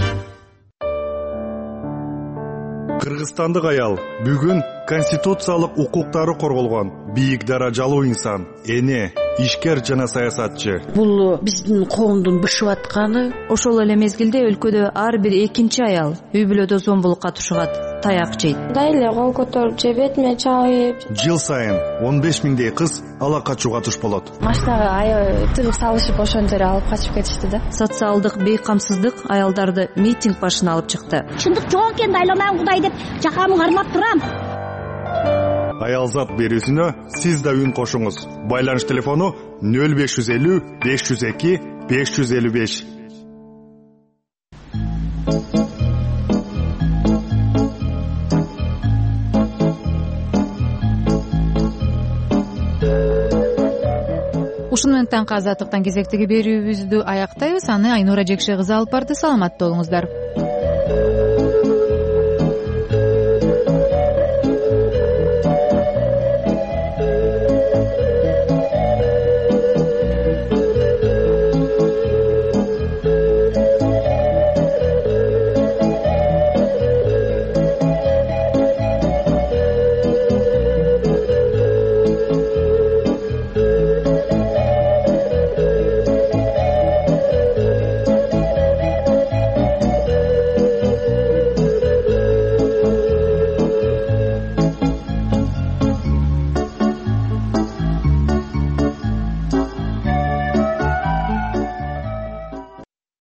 [SPEAKER 7] Кыргызстандык аял бүгүн конституциялык укуктары корголгон бийик даражалуу инсан, эне, ишкер жана саясатчы.
[SPEAKER 6] Бул биздин коомдун бышып атканы.
[SPEAKER 8] Ошол эле мезгилде өлкөдө ар бир экинчи аял үй бүлөдө зомбулукка тушугат, таяк жейт.
[SPEAKER 23] Мындай эле кол көтөрүп же бетиме чабып.
[SPEAKER 7] Жыл сайын он беш миңдей кыз ала качууга туш болот.
[SPEAKER 23] Машинага аябай тыгып салышып ошон жерге алып качып кетишти да.
[SPEAKER 8] Социалдык бейкамсыздык аялдарды митинг башына алып чыкты.
[SPEAKER 24] Чындык жок экен, айланам Кудай деп жакамы кармап турам.
[SPEAKER 7] Аялзат берүүсүнө сиз да үн кошуңуз. Байланыш телефону нөл беш жүз элүү беш жүз эки беш жүз элүү беш.
[SPEAKER 1] Ушуну менен таңкы азаттыктан кезектеги берүүбүздү аяктайбыз. Аны Айнура Жекше кызы алып барды. Саламатта болуңуздар.